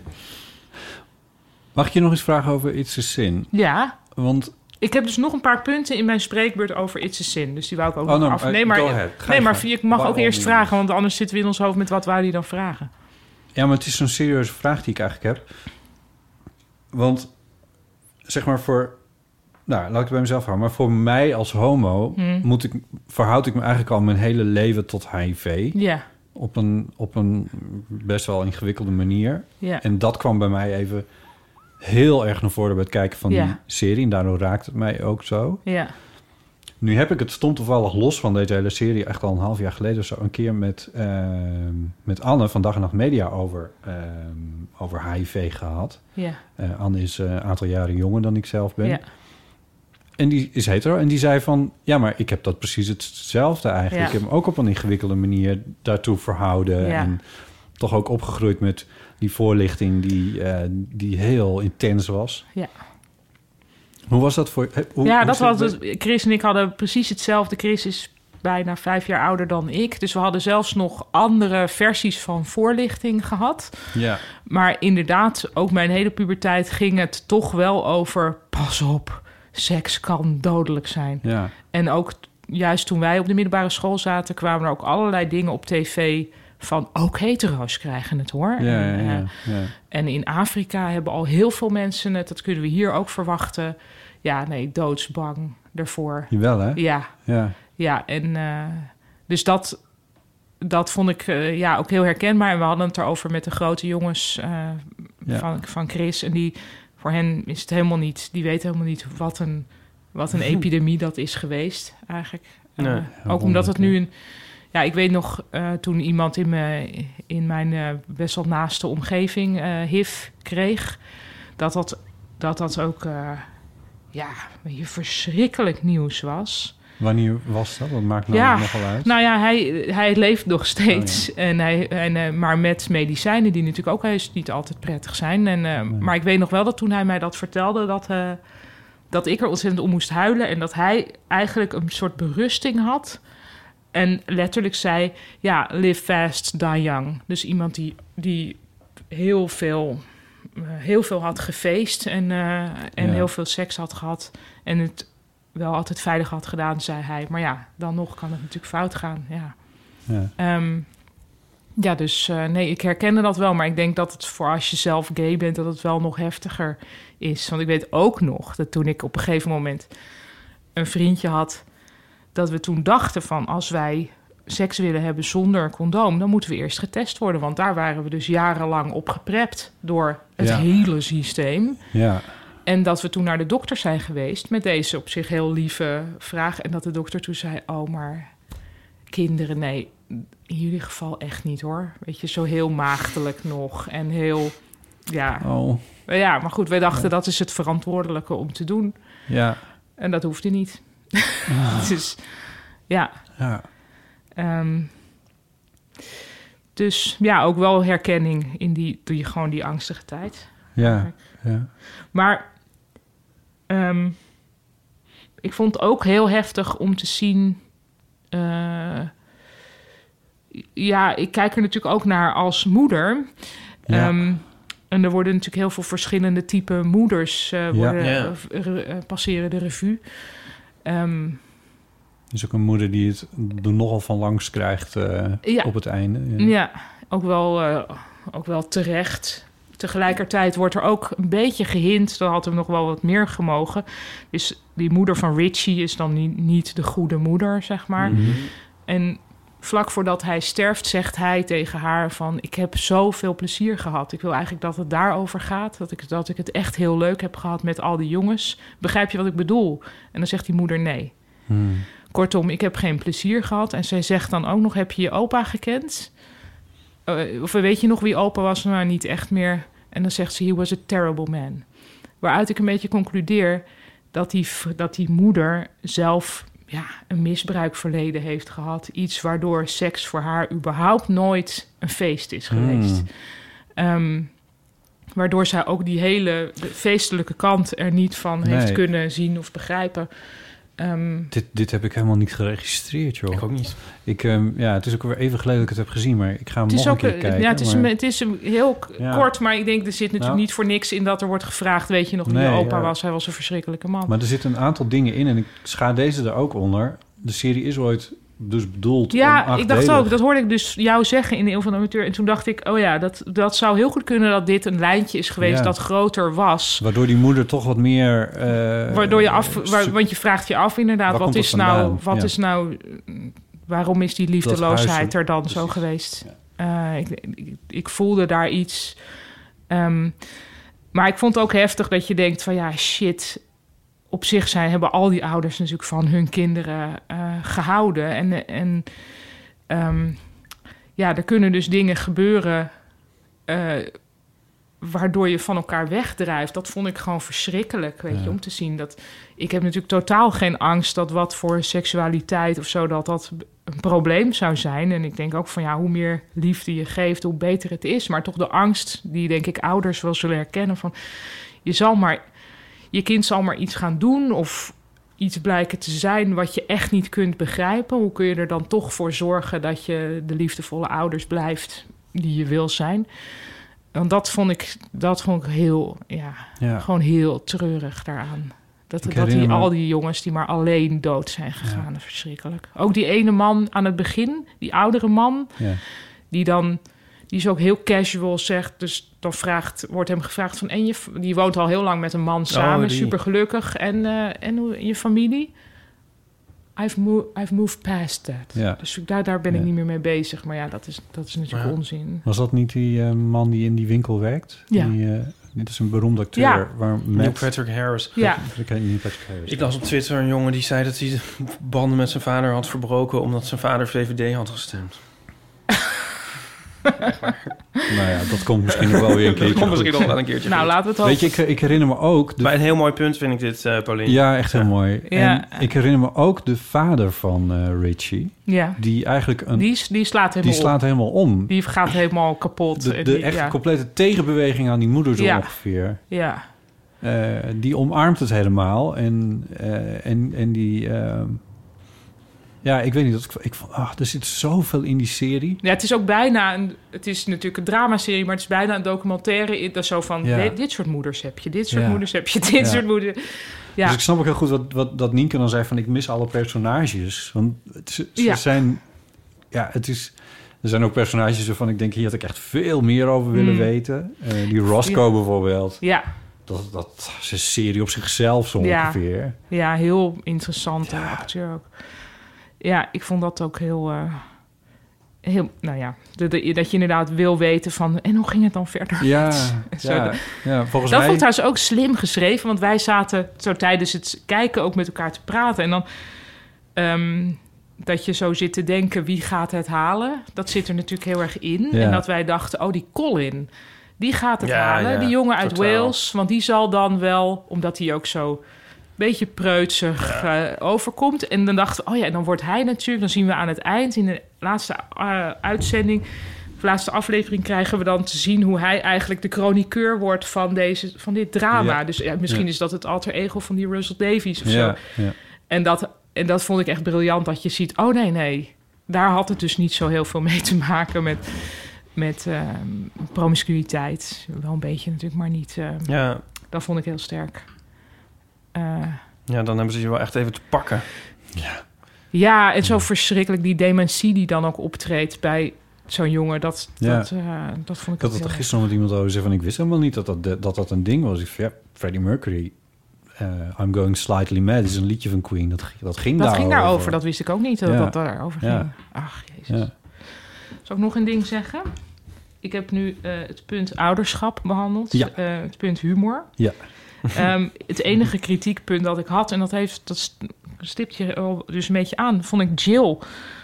Mag ik je nog eens vragen over It's a Sin? Ja. Want... Ik heb dus nog een paar punten in mijn spreekbeurt over It's a Sin. Dus die wou ik ook Oh, nog nou, af. uh, Nee, maar, go ahead. Ga nee, je maar gang. ik mag Waarom ook eerst niet? vragen. Want anders zitten we in ons hoofd met wat wou die dan vragen. Ja, maar het is zo'n serieuze vraag die ik eigenlijk heb. Want, zeg maar voor... Nou, laat ik het bij mezelf houden. Maar voor mij als homo Hmm. moet ik, verhoud ik me eigenlijk al mijn hele leven tot H I V. Ja, Op een, op een best wel ingewikkelde manier. ja. En dat kwam bij mij even heel erg naar voren bij het kijken van Ja. die serie. En daardoor raakt het mij ook zo. Ja, Nu heb ik het stond toevallig los van deze hele serie... echt al een half jaar geleden of zo... een keer met, ehm, met Anne van Dag en Nacht Media over, ehm, over H I V gehad. ja, Eh, Anne is eh, een aantal jaren jonger dan ik zelf ben. ja. En die is hetero. En die zei van... ja, maar ik heb dat precies hetzelfde eigenlijk. Ja. Ik heb me ook op een ingewikkelde manier daartoe verhouden. Ja. En toch ook opgegroeid met die voorlichting... die, eh, die heel intens was. Ja. Hoe was dat voor... he- Hoe, ja, hoe dat zit was het- dus, Chris en ik hadden precies hetzelfde. Chris is bijna vijf jaar ouder dan ik. Dus we hadden zelfs nog andere versies van voorlichting gehad. Ja. Maar inderdaad, ook mijn hele puberteit ging het toch wel over... pas op, seks kan dodelijk zijn. Ja. En ook t- juist toen wij op de middelbare school zaten... kwamen er ook allerlei dingen op tv van... ook hetero's krijgen het, hoor. Ja, ja, en, ja, eh, ja. en in Afrika hebben al heel veel mensen het. Dat kunnen we hier ook verwachten. Ja, nee, doodsbang ervoor. Jawel, hè? Ja, Ja. ja. En uh, dus dat, dat vond ik uh, ja, ook heel herkenbaar. En we hadden het erover met de grote jongens uh, Ja. van, van Chris. En die, voor hen is het helemaal niet... die weten helemaal niet wat een, wat een epidemie dat is geweest, eigenlijk. Uh, Nee. ook omdat het nu een... Ja, ik weet nog, uh, toen iemand in, me, in mijn uh, best wel naaste omgeving uh, H I V kreeg... dat dat, dat, dat ook uh, ja, weet je, verschrikkelijk nieuws was. Wanneer was dat? Dat maakt nou Ja, nogal uit. Nou ja, hij, hij leeft nog steeds. Oh, ja. en hij, en, uh, maar met medicijnen die natuurlijk ook heus niet altijd prettig zijn. En, uh, Nee. Maar ik weet nog wel dat toen hij mij dat vertelde... dat, uh, dat ik er ontzettend om moest huilen... en dat hij eigenlijk een soort berusting had... En letterlijk zei, ja, live fast, die young. Dus iemand die, die heel, veel, uh, heel veel had gefeest en, uh, en Ja. heel veel seks had gehad. En het wel altijd veilig had gedaan, zei hij. Maar ja, dan nog kan het natuurlijk fout gaan, ja. Ja. Um, ja, dus uh, nee, ik herkende dat wel. Maar ik denk dat het voor als je zelf gay bent... dat het wel nog heftiger is. Want ik weet ook nog dat toen ik op een gegeven moment... een vriendje had... dat we toen dachten van als wij seks willen hebben zonder condoom... dan moeten we eerst getest worden. Want daar waren we dus jarenlang op geprept door het Ja. hele systeem. Ja. En dat we toen naar de dokter zijn geweest met deze op zich heel lieve vraag. En dat de dokter toen zei, oh maar kinderen, nee, in jullie geval echt niet hoor. Weet je, zo heel maagdelijk nog en heel, ja... Oh. Ja, maar goed, wij dachten dat is het verantwoordelijke om te doen. Ja. En dat hoefde niet. Dus ja. Ja. Um, dus ja, ook wel herkenning in die, die gewoon die angstige tijd. Ja. Ja. Maar um, ik vond het ook heel heftig om te zien... Uh, ja, ik kijk er natuurlijk ook naar als moeder. Ja. Um, en er worden natuurlijk heel veel verschillende type moeders... Uh, worden, Ja. uh, re- uh, passeren de revue. Um, Dus ook een moeder die het er nogal van langs krijgt uh, Ja. op het einde. Ja. ja, ook wel, uh, ook wel terecht. Tegelijkertijd wordt er ook een beetje gehint... dat had hem nog wel wat meer gemogen. Dus die moeder van Richie is dan niet, niet de goede moeder, zeg maar. Mhm. En vlak voordat hij sterft zegt hij tegen haar van... ik heb zoveel plezier gehad. Ik wil eigenlijk dat het daarover gaat. Dat ik, dat ik het echt heel leuk heb gehad met al die jongens. Begrijp je wat ik bedoel? En dan zegt die moeder nee. Hmm. Kortom, ik heb geen plezier gehad. En zij zegt dan ook nog, heb je je opa gekend? Uh, of weet je nog wie opa was? Nou, niet echt meer. En dan zegt ze, he was a terrible man. Waaruit ik een beetje concludeer dat die, dat die moeder zelf ja, een misbruikverleden heeft gehad. Iets waardoor seks voor haar überhaupt nooit een feest is geweest. Mm. Um, waardoor zij ook die hele feestelijke kant er niet van nee. heeft kunnen zien of begrijpen. Um, dit, dit heb ik helemaal niet geregistreerd, joh. Ik ook niet. Ik, um, ja, het is ook weer even geleden dat ik het heb gezien, maar ik ga hem nog een keer kijken. Ja, het is, maar... een, het is een heel ja. kort, maar ik denk, er zit natuurlijk nou. niet voor niks in dat er wordt gevraagd, weet je nog wie nee, je opa ja. was? Hij was een verschrikkelijke man. Maar er zitten een aantal dingen in en ik schaar deze er ook onder. De serie is ooit dus bedoeld ja, om ik dacht ook, dat hoorde ik dus jou zeggen in de Eeuw van de Amateur. En toen dacht ik, oh ja, dat, dat zou heel goed kunnen dat dit een lijntje is geweest ja. dat groter was. Waardoor die moeder toch wat meer... Uh, Waardoor je af, waar, want je vraagt je af inderdaad, wat is nou, wat ja. is nou, waarom is die liefdeloosheid er dan precies. zo geweest? Ja. Uh, ik, ik, ik voelde daar iets. Um, maar ik vond het ook heftig dat je denkt van ja, shit. Op zich zijn, hebben al die ouders natuurlijk van hun kinderen uh, gehouden. En, en um, ja, er kunnen dus dingen gebeuren uh, waardoor je van elkaar wegdrijft. Dat vond ik gewoon verschrikkelijk, weet ja. je, om te zien. Dat, ik heb natuurlijk totaal geen angst dat wat voor seksualiteit of zo, dat dat een probleem zou zijn. En ik denk ook van ja, hoe meer liefde je geeft, hoe beter het is. Maar toch de angst die, denk ik, ouders wel zullen herkennen van je zal maar... Je kind zal maar iets gaan doen of iets blijken te zijn wat je echt niet kunt begrijpen. Hoe kun je er dan toch voor zorgen dat je de liefdevolle ouders blijft die je wil zijn? Want dat vond ik, dat vond ik heel, ja, ja. gewoon heel treurig daaraan. Dat, dat die, me... al die jongens die maar alleen dood zijn gegaan, ja. verschrikkelijk. Ook die ene man aan het begin, die oudere man, ja. die dan... Die is ook heel casual, zegt. Dus dan vraagt, wordt hem gevraagd van... En je, die woont al heel lang met een man samen, oh, super gelukkig. En, uh, en hoe, je familie? I've, mo- I've moved past that. Ja. Dus daar, daar ben ja. ik niet meer mee bezig. Maar ja, dat is, dat is natuurlijk ja. onzin. Was dat niet die uh, man die in die winkel werkt? Ja. Die, uh, dit is een beroemde acteur. Ja. Waar Neil Patrick Harris. Ja. Neil Patrick Harris. Ik las op Twitter een jongen die zei dat hij banden met zijn vader had verbroken... omdat zijn vader V V D had gestemd. Nou ja, dat komt misschien nog wel weer een keertje. Dat komt misschien nog wel een keertje. Nou, laten we het Weet je, ik, ik herinner me ook... De... Bij een heel mooi punt vind ik dit, uh, Pauline. Ja, echt heel ja. mooi. Ja. En ik herinner me ook de vader van uh, Richie. Ja. Die eigenlijk... Een, die, die slaat helemaal Die slaat om. helemaal om. Die gaat helemaal kapot. De, de die, echt ja. complete tegenbeweging aan die moeder zo ja. ongeveer. Ja. Uh, die omarmt het helemaal. En, uh, en, en die... Uh, Ja, ik weet niet. Dat ik, ik vond, ach, er zit zoveel in die serie. Ja, het is ook bijna een... Het is natuurlijk een dramaserie, maar het is bijna een documentaire. Dat is zo van, ja. dit, dit soort moeders heb je, dit soort ja. moeders heb je, dit ja. soort moeders. Ja. Dus ik snap ook heel goed wat, wat dat Nienke dan zei van, ik mis alle personages. Want het, ze, ze ja. zijn... Ja, het is... Er zijn ook personages waarvan ik denk, hier had ik echt veel meer over willen mm. weten. Uh, die Roscoe ja. bijvoorbeeld. Ja. Dat, dat is een serie op zichzelf zo ja. ongeveer. Ja, heel interessant ja. acteur ook. Ja, ik vond dat ook heel... Uh, heel nou ja, de, de, dat je inderdaad wil weten van... En hoe ging het dan verder? Ja, zo, ja, ja volgens dat mij... vond ik trouwens ook slim geschreven. Want wij zaten zo tijdens het kijken ook met elkaar te praten. En dan... Um, dat je zo zit te denken, wie gaat het halen? Dat zit er natuurlijk heel erg in. Ja. En dat wij dachten, oh, die Colin... Die gaat het ja, halen, ja, die jongen uit totaal. Wales. Want die zal dan wel, omdat hij ook zo... beetje preutsig ja. uh, overkomt. En dan dachten we, oh ja, en dan wordt hij natuurlijk... dan zien we aan het eind, in de laatste uh, uitzending... de laatste aflevering krijgen we dan te zien... hoe hij eigenlijk de chroniqueur wordt van, deze, van dit drama. Ja. Dus ja, misschien ja. is dat het alter ego van die Russell Davies of ja. zo. Ja. En, dat, en dat vond ik echt briljant, dat je ziet... oh nee, nee, daar had het dus niet zo heel veel mee te maken... met, met uh, promiscuïteit. Wel een beetje natuurlijk, maar niet... Uh, ja. Dat vond ik heel sterk. Uh, ja, dan hebben ze je wel echt even te pakken. Ja, ja en zo verschrikkelijk die dementie die dan ook optreedt bij zo'n jongen. Dat, ja. dat, uh, dat vond ik ik had het er gisteren nog met iemand over zei van... ik wist helemaal niet dat dat, dat, dat een ding was. Ik ja, Freddie Mercury, uh, I'm Going Slightly Mad... is een liedje van Queen. Dat, dat ging dat daarover. ging daarover. Dat wist ik ook niet, dat ja. dat daarover ging. Ja. Ach, jezus. Ja. Zal ik nog een ding zeggen? Ik heb nu uh, het punt ouderschap behandeld. Ja. Uh, het punt humor. Ja. Um, het enige kritiekpunt dat ik had... en dat heeft dat stipt je dus een beetje aan... vond ik Jill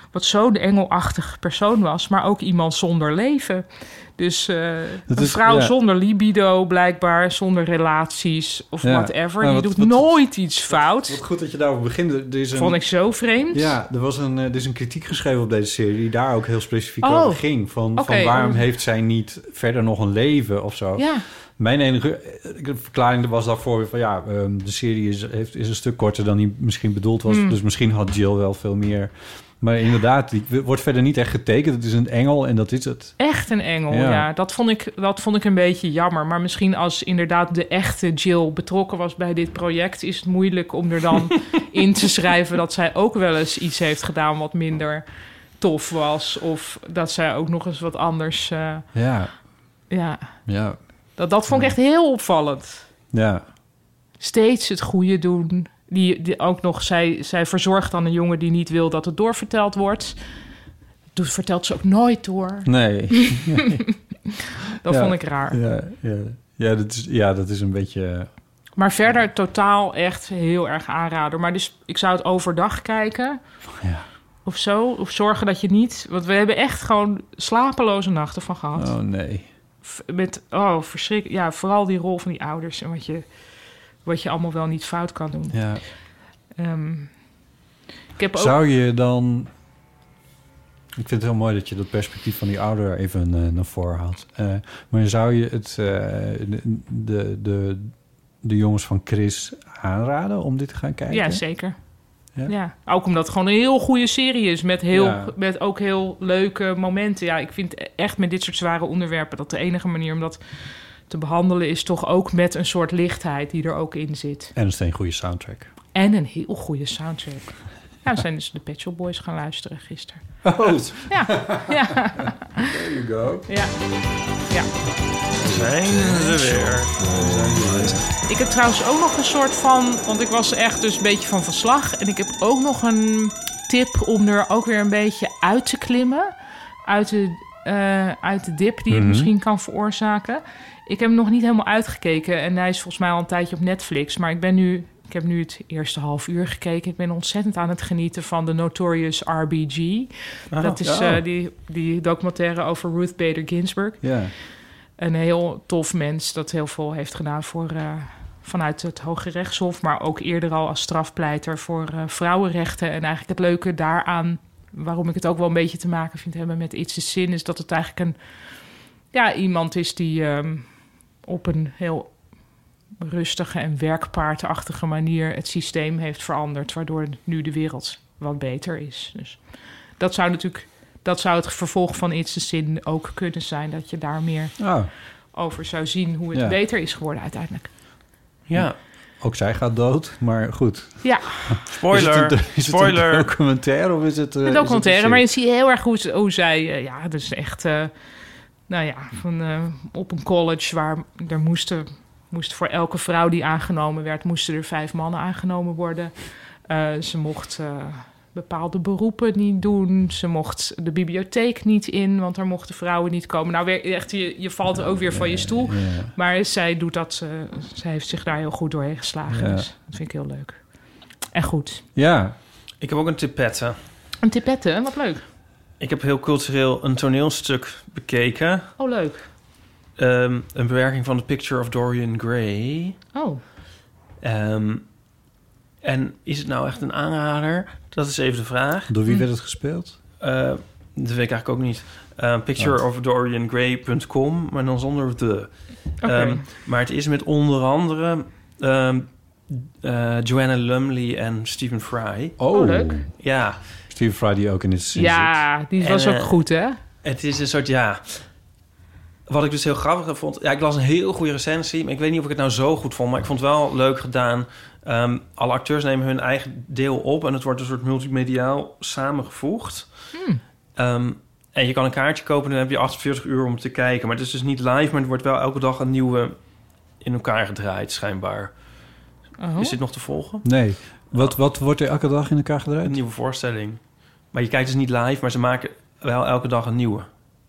wat zo'n engelachtig persoon was, maar ook iemand zonder leven. Dus uh, een is, vrouw ja. zonder libido, blijkbaar, zonder relaties of Ja. whatever. Nou, die wat, doet wat, nooit iets fout. Wat goed dat je daarover begint. Er is een, Vond ik zo vreemd. Ja, er, was een, er is een kritiek geschreven op deze serie die daar ook heel specifiek Oh. over ging. Van, Okay. van waarom heeft zij niet verder nog een leven of zo? Ja. Mijn enige verklaring was daarvoor van ja, um, de serie is, heeft, is een stuk korter dan die misschien bedoeld was. Mm. Dus misschien had Jill wel veel meer. Maar inderdaad, die wordt verder niet echt getekend. Het is een engel en dat is het. Echt een engel, ja. Ja. Dat, vond ik, dat vond ik een beetje jammer. Maar misschien als inderdaad de echte Jill betrokken was bij dit project, is het moeilijk om er dan in te schrijven dat zij ook wel eens iets heeft gedaan wat minder tof was. Of dat zij ook nog eens wat anders... Uh, Ja, ja, ja, dat, dat vond ik echt heel opvallend. ja. Steeds het goede doen. Die, die ook nog, zij, zij verzorgt dan een jongen die niet wil dat het doorverteld wordt. Dat vertelt ze ook nooit door. Nee. Dat Ja, vond ik raar. Ja, ja. Ja, dat is, ja, dat is een beetje... Maar verder totaal echt heel erg aanrader. Maar dus ik zou het overdag kijken. Ja. Of zo. Of zorgen dat je niet... Want we hebben echt gewoon slapeloze nachten van gehad. Oh, nee. F- Met, oh, verschrikkelijk. Ja, vooral die rol van die ouders. En wat je, wat je allemaal wel niet fout kan doen. Ja. Um, ik heb ook... Zou je dan... Ik vind het heel mooi dat je dat perspectief van die ouder even uh, naar voren haalt. Uh, maar zou je het, uh, de, de, de, de jongens van Chris aanraden om dit te gaan kijken? Ja, zeker. Ja? Ja, ook omdat het gewoon een heel goede serie is. Met, heel, Ja. met ook heel leuke momenten. Ja, ik vind echt met dit soort zware onderwerpen... dat de enige manier om dat te behandelen... is toch ook met een soort lichtheid die er ook in zit. En een goede soundtrack. En een heel goede soundtrack. Ja, we zijn dus de Pet Shop Boys gaan luisteren gisteren. Oh, Ja, ja. there you go. Ja, ja. Zijn ze weer. Ik heb trouwens ook nog een soort van... want ik was echt dus een beetje van verslag... en ik heb ook nog een tip om er ook weer een beetje uit te klimmen... uit de, uh, uit de dip die het Mm-hmm. misschien kan veroorzaken. Ik heb hem nog niet helemaal uitgekeken... en hij is volgens mij al een tijdje op Netflix... maar ik ben nu... Ik heb nu het eerste half uur gekeken. Ik ben ontzettend aan het genieten van de Notorious R B G. Oh, dat is oh. uh, die, die documentaire over Ruth Bader Ginsburg. Ja. Een heel tof mens dat heel veel heeft gedaan voor, uh, vanuit het Hoge Rechtshof... maar ook eerder al als strafpleiter voor uh, vrouwenrechten. En eigenlijk het leuke daaraan, waarom ik het ook wel een beetje te maken vind hebben met It's a Sin... is dat het eigenlijk een ja, iemand is die um, op een heel rustige en werkpaardachtige manier... het systeem heeft veranderd, waardoor nu de wereld wat beter is. Dus dat zou natuurlijk... Dat zou het vervolg van It's a Sin ook kunnen zijn... dat je daar meer Oh, over zou zien hoe het Ja. beter is geworden uiteindelijk. Ja. ook zij gaat dood, maar goed. Ja, Spoiler. Is het een, is Spoiler. Het een documentaire of is het... Uh, een documentaire, is maar het je ziet heel erg hoe, ze- hoe zij... uh, ja, dus echt... Uh, nou ja, van, uh, op een college waar er moesten... moest voor elke vrouw die aangenomen werd... moesten er vijf mannen aangenomen worden. Uh, ze mocht... Uh, bepaalde beroepen niet doen. Ze mocht de bibliotheek niet in, want daar mochten vrouwen niet komen. Nou, weer, echt, je, je valt ook weer van je stoel. Ja. Maar zij doet dat, uh, zij heeft zich daar heel goed doorheen geslagen. Ja. Dus dat vind ik heel leuk. En goed. Ja. Ik heb ook een tipette. Een tipette, wat leuk. Ik heb heel cultureel een toneelstuk bekeken. Oh, leuk. Um, een bewerking van The Picture of Dorian Gray. Oh, Um, en is het nou echt een aanrader? Dat is even de vraag. Door wie Hm. werd het gespeeld? Uh, dat weet ik eigenlijk ook niet. Uh, picture of dorian gray punt com, maar dan zonder de. oké. Um, maar het is met onder andere um, uh, Joanna Lumley en Stephen Fry. Oh, leuk. Ja, Stephen Fry die ook in het zin zit. Ja, die En, was ook uh, goed, hè? het is een soort, ja... Wat ik dus heel grappig vond... Ja, ik las een heel goede recensie, maar ik weet niet of ik het nou zo goed vond, maar ik vond het wel leuk gedaan. Um, alle acteurs nemen hun eigen deel op en het wordt een soort multimediaal samengevoegd. Hmm. Um, en je kan een kaartje kopen en dan heb je achtenveertig uur om te kijken. Maar het is dus niet live, maar het wordt wel elke dag een nieuwe in elkaar gedraaid, schijnbaar. Oh. Is dit nog te volgen? Nee. Wat, wat wordt er elke dag in elkaar Een gedraaid? nieuwe voorstelling. Maar je kijkt dus niet live, maar ze maken wel elke dag een nieuwe.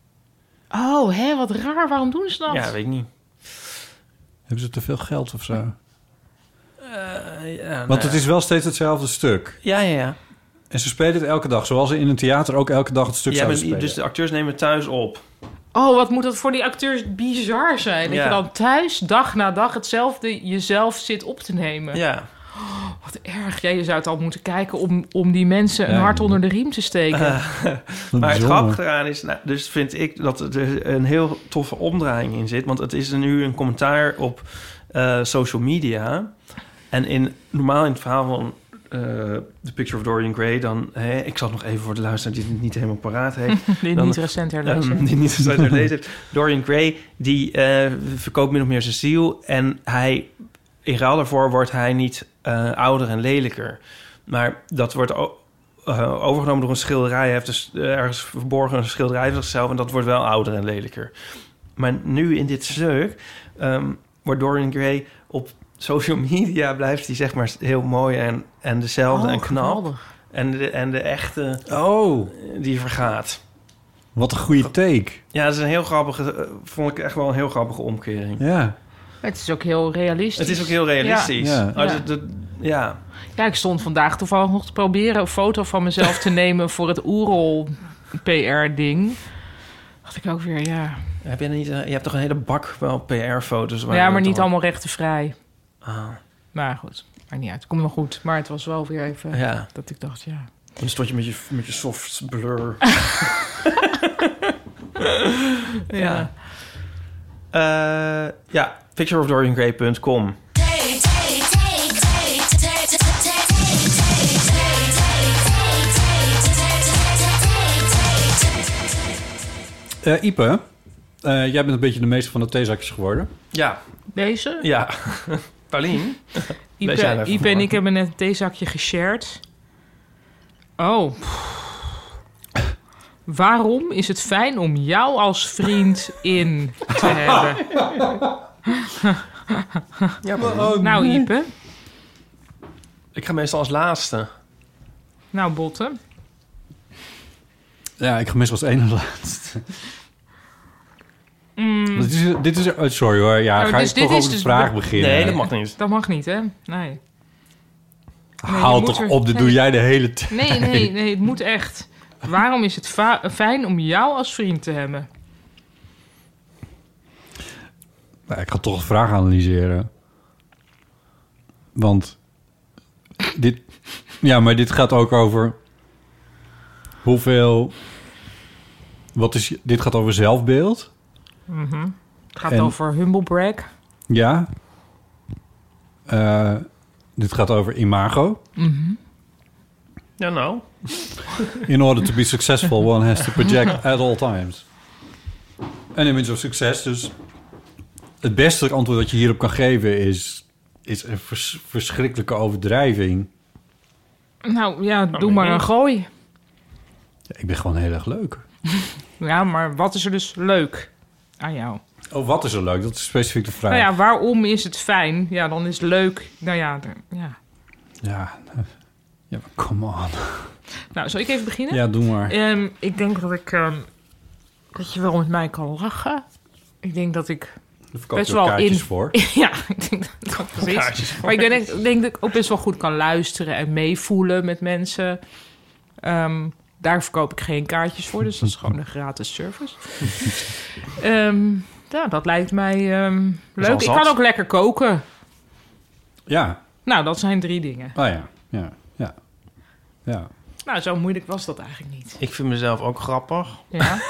Oh, hè, wat raar. Waarom doen ze dat? Ja, weet ik niet. Hebben ze te veel geld of zo? Uh, ja, Want nou het ja. is wel steeds hetzelfde stuk. Ja, ja, ja. En ze spelen het elke dag, zoals ze in een theater ook elke dag het stuk Ja, zouden maar, spelen. dus de acteurs nemen het thuis op. Oh, wat moet dat voor die acteurs bizar zijn. Dat Ja. je dan thuis, dag na dag, hetzelfde jezelf zit op te nemen. Ja. Wat erg. Ja, je zou het al moeten kijken om, om die mensen een Ja, hart ja. onder de riem te steken. Uh, maar het bijzonder. grappige eraan is, nou, dus vind ik dat er een heel toffe omdraaiing in zit. Want het is nu een commentaar op uh, social media. En in, normaal in het verhaal van uh, The Picture of Dorian Gray... dan, hè, ik zal het nog even voor de luisteraar die het niet helemaal paraat heeft... Die dan, niet recent herlezen. Um, die niet recent herlezen heeft. Dorian Gray, die uh, verkoopt min of meer zijn ziel. En hij, in ruil daarvoor wordt hij niet uh, ouder en lelijker. Maar dat wordt o- uh, overgenomen door een schilderij. Hij heeft dus uh, ergens verborgen een schilderij van zichzelf... en dat wordt wel ouder en lelijker. Maar nu in dit stuk um, wordt Dorian Gray op social media... blijft hij zeg maar heel mooi en, en dezelfde Oh, en knap. geweldig. En de, en de echte, Oh, die vergaat. wat een goede take. Ja, dat is een heel grappige... uh, vond ik echt wel een heel grappige omkering. Ja. Het is ook heel realistisch. Het is ook heel realistisch. Ja. Ja. Ja. Oh, dat- dat- ja. Ja, ik stond vandaag toevallig nog te proberen... een foto van mezelf te nemen voor het Oerol P R-ding. Dacht ik ook weer, ja... Heb je, niet, uh, je hebt toch een hele bak wel P R-foto's? waar ja, je maar dat niet dan- allemaal rechtenvrij. Ah, Maar goed, maakt niet uit. Komt nog goed. Maar het was wel weer even ja. dat ik dacht, ja... Dan stond je met je, met je soft blur. ja. Uh, ja, picture of dorian gray punt com. Uh, Ipe, uh, jij bent een beetje de meester van de theezakjes geworden. Ja, Deze? ja. Paulien? Lees jij Ipe, even Ipe en voor. ik hebben net een theezakje geshared. Oh. Waarom is het fijn om jou als vriend in te hebben? Ja, Paulien. Nou, Ipe. Ik ga meestal als laatste. Nou, Botte. Ja, ik ga meestal als ene laatste. Mm, Dit is, dit is, oh, sorry hoor, ja, Oh, ga dus ik dit toch is over de dus vraag be- beginnen? Nee, dat mag niet. dat mag niet, hè? Nee. Haal je toch moet er- op, dit nee. doe jij de hele tijd. Nee, nee, nee, het moet echt. Waarom is het va- fijn om jou als vriend te hebben? Nou, ik ga toch de vraag analyseren. Want dit... Ja, maar dit gaat ook over... Hoeveel... Wat is... Dit gaat over zelfbeeld. Mhm. Het gaat En- over humble brag. Ja. Uh, dit gaat over imago. Mhm. Ja, nou. In order to be successful, one has to project at all times. An image of success. Dus het beste antwoord dat je hierop kan geven is... is een vers- verschrikkelijke overdrijving. Nou ja, Nou, doe maar nee. een gooi. Ja, ik ben gewoon heel erg leuk. Ja, maar wat is er dus leuk aan jou? Oh, wat is er leuk? Dat is specifiek de vraag. Nou ja, waarom is het fijn? Ja, dan is leuk. Nou ja, er- ja. Ja, ja, maar come on. Nou, zal ik even beginnen? Ja, doe maar. Ehm, ik denk dat ik... ehm, dat je wel met mij kan lachen. Ik denk dat ik... Daar verkoop best je ook wel kaartjes in- voor. Ja, ik denk dat dat precies. Kaartjes voor. Maar ik denk, ik denk dat ik ook best wel goed kan luisteren en meevoelen met mensen. Ehm, daar verkoop ik geen kaartjes voor, dus dat is gewoon een gratis service. Ehm, ja, dat lijkt mij ehm, leuk. al Ik zat. kan ook lekker koken. Ja. Nou, dat zijn drie dingen. Oh ja. Ja. Ja. Ja. Nou, zo moeilijk was dat eigenlijk niet. Ik vind mezelf ook grappig. Ja,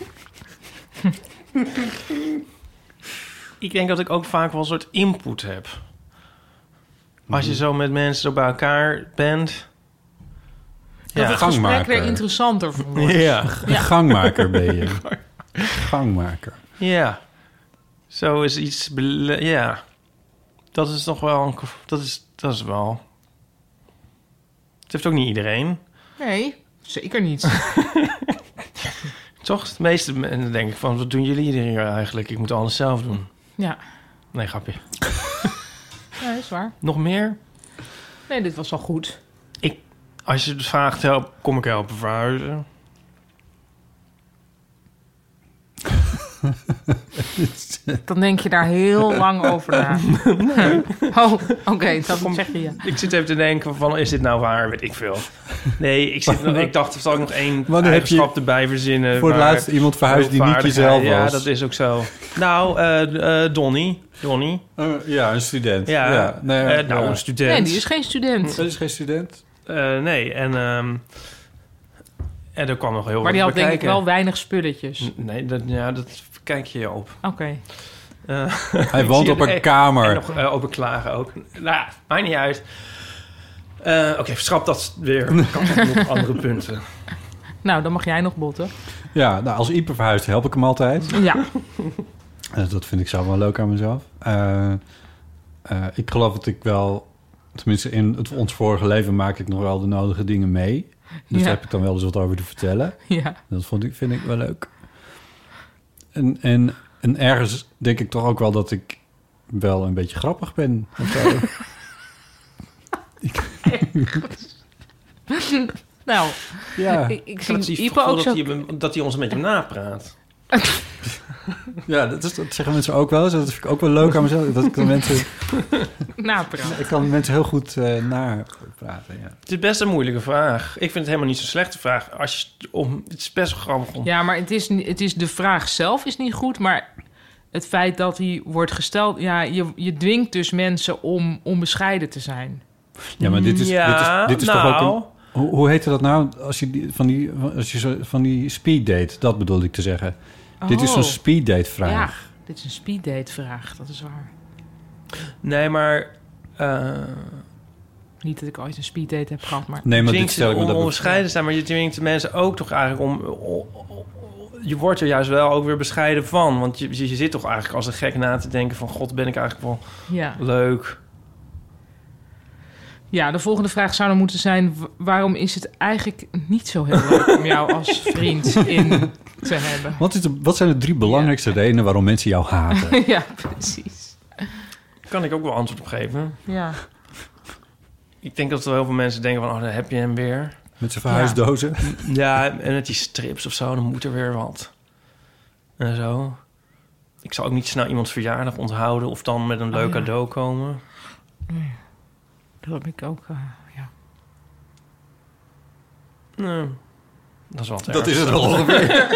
Ik denk dat ik ook vaak wel een soort input heb. Als je zo met mensen zo bij elkaar bent. dat het gesprek gangmaker. weer interessanter wordt. Ja. Een gangmaker ben je. Gangmaker. Ja. Zo is iets... bele- Ja. Dat is toch wel... Een, dat, is, dat is wel... Het heeft ook niet iedereen. Nee, zeker niet. Toch? Het meeste mensen denk ik van... Wat doen jullie hier eigenlijk? Ik moet alles zelf doen. Ja, Nee, grapje. ja dat is waar. Nog meer? Nee, dit was al goed. Als je het vraagt, help, kom ik helpen verhuizen? Dan denk je daar heel lang over na. Nee. Oh, oké, okay, dat zeg je ja. Ik zit even te denken van, is dit nou waar? Weet ik veel. Nee, ik, zit nog, ik dacht, er zal ik nog één Wanneer eigenschap erbij verzinnen. Voor het laatst iemand verhuisd die niet jezelf was. Ja, dat is ook zo. Nou, uh, uh, Donnie. Donnie. Uh, ja, een student. Ja, ja. Nee, uh, nou, ja. een student. Nee, die is geen student. Dat is geen student? Uh, nee, en... Um, En er kwam nog heel maar die wat had denk bekijken. ik wel weinig spulletjes. Nee, dat, ja, dat kijk je op. Oké. Okay. Uh, Hij woont op een nee, kamer. En nog uh, over klagen ook. Nou ja, maakt niet uit. Uh, Oké, okay, schrap dat weer. Ik had nog andere punten. Nou, dan mag jij nog botten. Ja, nou, als Ieper verhuist help ik hem altijd. Ja. Uh, dat vind ik zelf wel leuk aan mezelf. Uh, uh, ik geloof dat ik wel... Tenminste, in het, ons vorige leven maak ik nog wel de nodige dingen mee. Dus ja. Daar heb ik dan wel eens wat over te vertellen. Ja. Dat vond ik, vind ik wel leuk. En, en, en ergens denk ik toch ook wel dat ik wel een beetje grappig ben. Of zo. Nou, ja. ik, ik zie Ipe ook dat zo... hij, dat hij ons een beetje napraat. Ja, dat, is, dat zeggen mensen ook wel eens. Dat vind ik ook wel leuk aan mezelf. Dat ik de mensen... Napraten. Ik kan mensen heel goed uh, napraten, ja. Het is best een moeilijke vraag. Ik vind het helemaal niet zo'n slechte vraag. Als je, om, het is best wel grappig om... Ja, maar het is, het is de vraag zelf is niet goed, maar het feit dat die wordt gesteld... Ja, je, je dwingt dus mensen om onbescheiden te zijn. Ja, maar dit is, ja, dit is, dit is nou, toch ook een... Hoe, hoe heette dat nou? Als je die, van die, als je zo, van die speed date, dat bedoelde ik te zeggen. Oh. Dit is zo'n speed date vraag. Ja, dit is een speed date vraag, dat is waar. Nee, maar... Uh... Niet dat ik ooit een speed date heb gehad, maar... Nee, maar dit stel ik me om dat onbescheiden zijn, maar je dwingt de mensen ook toch eigenlijk om... Je wordt er juist wel ook weer bescheiden van. Want je, je zit toch eigenlijk als een gek na te denken van... God, ben ik eigenlijk wel ja. leuk... Ja, de volgende vraag zou dan moeten zijn... waarom is het eigenlijk niet zo heel leuk om jou als vriend in te hebben? Wat, is de, wat zijn de drie belangrijkste ja. redenen waarom mensen jou haten? Ja, precies. Kan ik ook wel antwoord op geven? Ja. Ik denk dat er heel veel mensen denken van... oh, dan heb je hem weer. Met zijn verhuisdozen? Ja, ja en met die strips of zo, dan moet er weer wat. En zo. Ik zou ook niet snel iemands verjaardag onthouden... of dan met een leuk oh, ja. cadeau komen. Nee. Dat heb ik ook, uh, ja. Nee, dat is wel het Dat ergste. Is het wel ongeveer.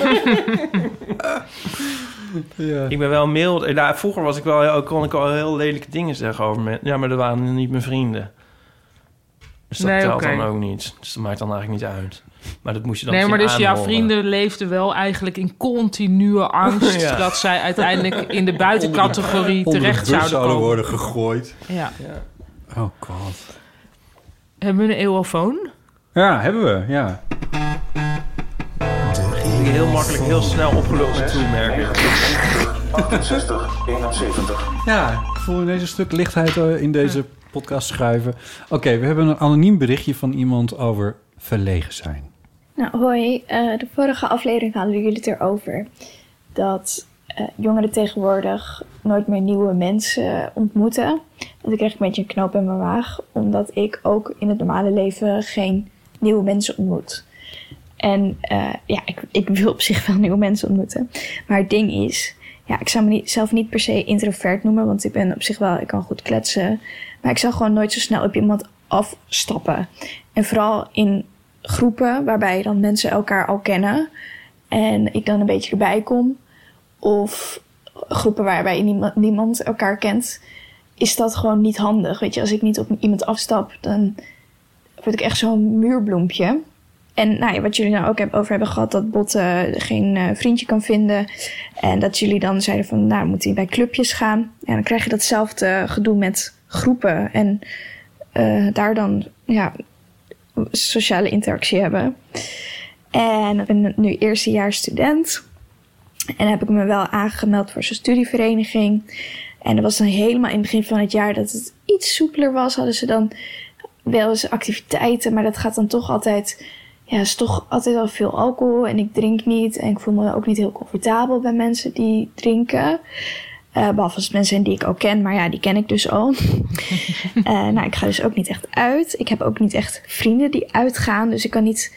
Ja. Ik ben wel mild. Nou, vroeger was ik wel, kon ik al heel lelijke dingen zeggen over mensen. Ja, maar dat waren niet mijn vrienden. Dus dat nee, telt okay. dan ook niet. Dus dat maakt dan eigenlijk niet uit. Maar dat moest je dan Nee, maar dus aanhoren. jouw vrienden leefden wel eigenlijk in continue angst... Ja. dat zij uiteindelijk in de buitencategorie onder de, terecht onder de zouden komen. worden gegooid. Ja. Ja. Oh god. Hebben we een eeuwofoon? Ja, hebben we, ja. Die heel makkelijk, heel snel opgelost toemerken. achtenzestig, eenenzeventig. Ja, ik voel ineens een stuk lichtheid in deze podcast schuiven. Oké, okay, we hebben een anoniem berichtje van iemand over verlegen zijn. Nou, hoi. Uh, de vorige aflevering hadden jullie het erover dat uh, jongeren tegenwoordig nooit meer nieuwe mensen ontmoeten. En toen kreeg ik een beetje een knoop in mijn maag, omdat ik ook in het normale leven geen nieuwe mensen ontmoet. En uh, ja, ik, ik wil op zich wel nieuwe mensen ontmoeten. Maar het ding is, ja, ik zou me niet, zelf niet per se introvert noemen, want ik ben op zich wel, ik kan goed kletsen. Maar ik zou gewoon nooit zo snel op iemand afstappen. En vooral in groepen waarbij dan mensen elkaar al kennen en ik dan een beetje erbij kom. Of groepen waarbij niemand, niemand elkaar kent, is dat gewoon niet handig. Weet je, als ik niet op iemand afstap, dan word ik echt zo'n muurbloempje. En nou ja, wat jullie nou ook over hebben gehad, dat Botte geen uh, vriendje kan vinden. En dat jullie dan zeiden van, nou, dan moet hij bij clubjes gaan. En dan krijg je datzelfde gedoe met groepen. En uh, daar dan, ja, sociale interactie hebben. En ik ben nu eerstejaars student. En heb ik me wel aangemeld voor zo'n studievereniging. En dat was dan helemaal in het begin van het jaar dat het iets soepeler was. Hadden ze dan wel eens activiteiten, maar dat gaat dan toch altijd... Ja, is toch altijd wel veel alcohol en ik drink niet. En ik voel me ook niet heel comfortabel bij mensen die drinken. Uh, behalve als het mensen zijn die ik ook ken, maar ja, die ken ik dus al. uh, nou, ik ga dus ook niet echt uit. Ik heb ook niet echt vrienden die uitgaan. Dus ik kan niet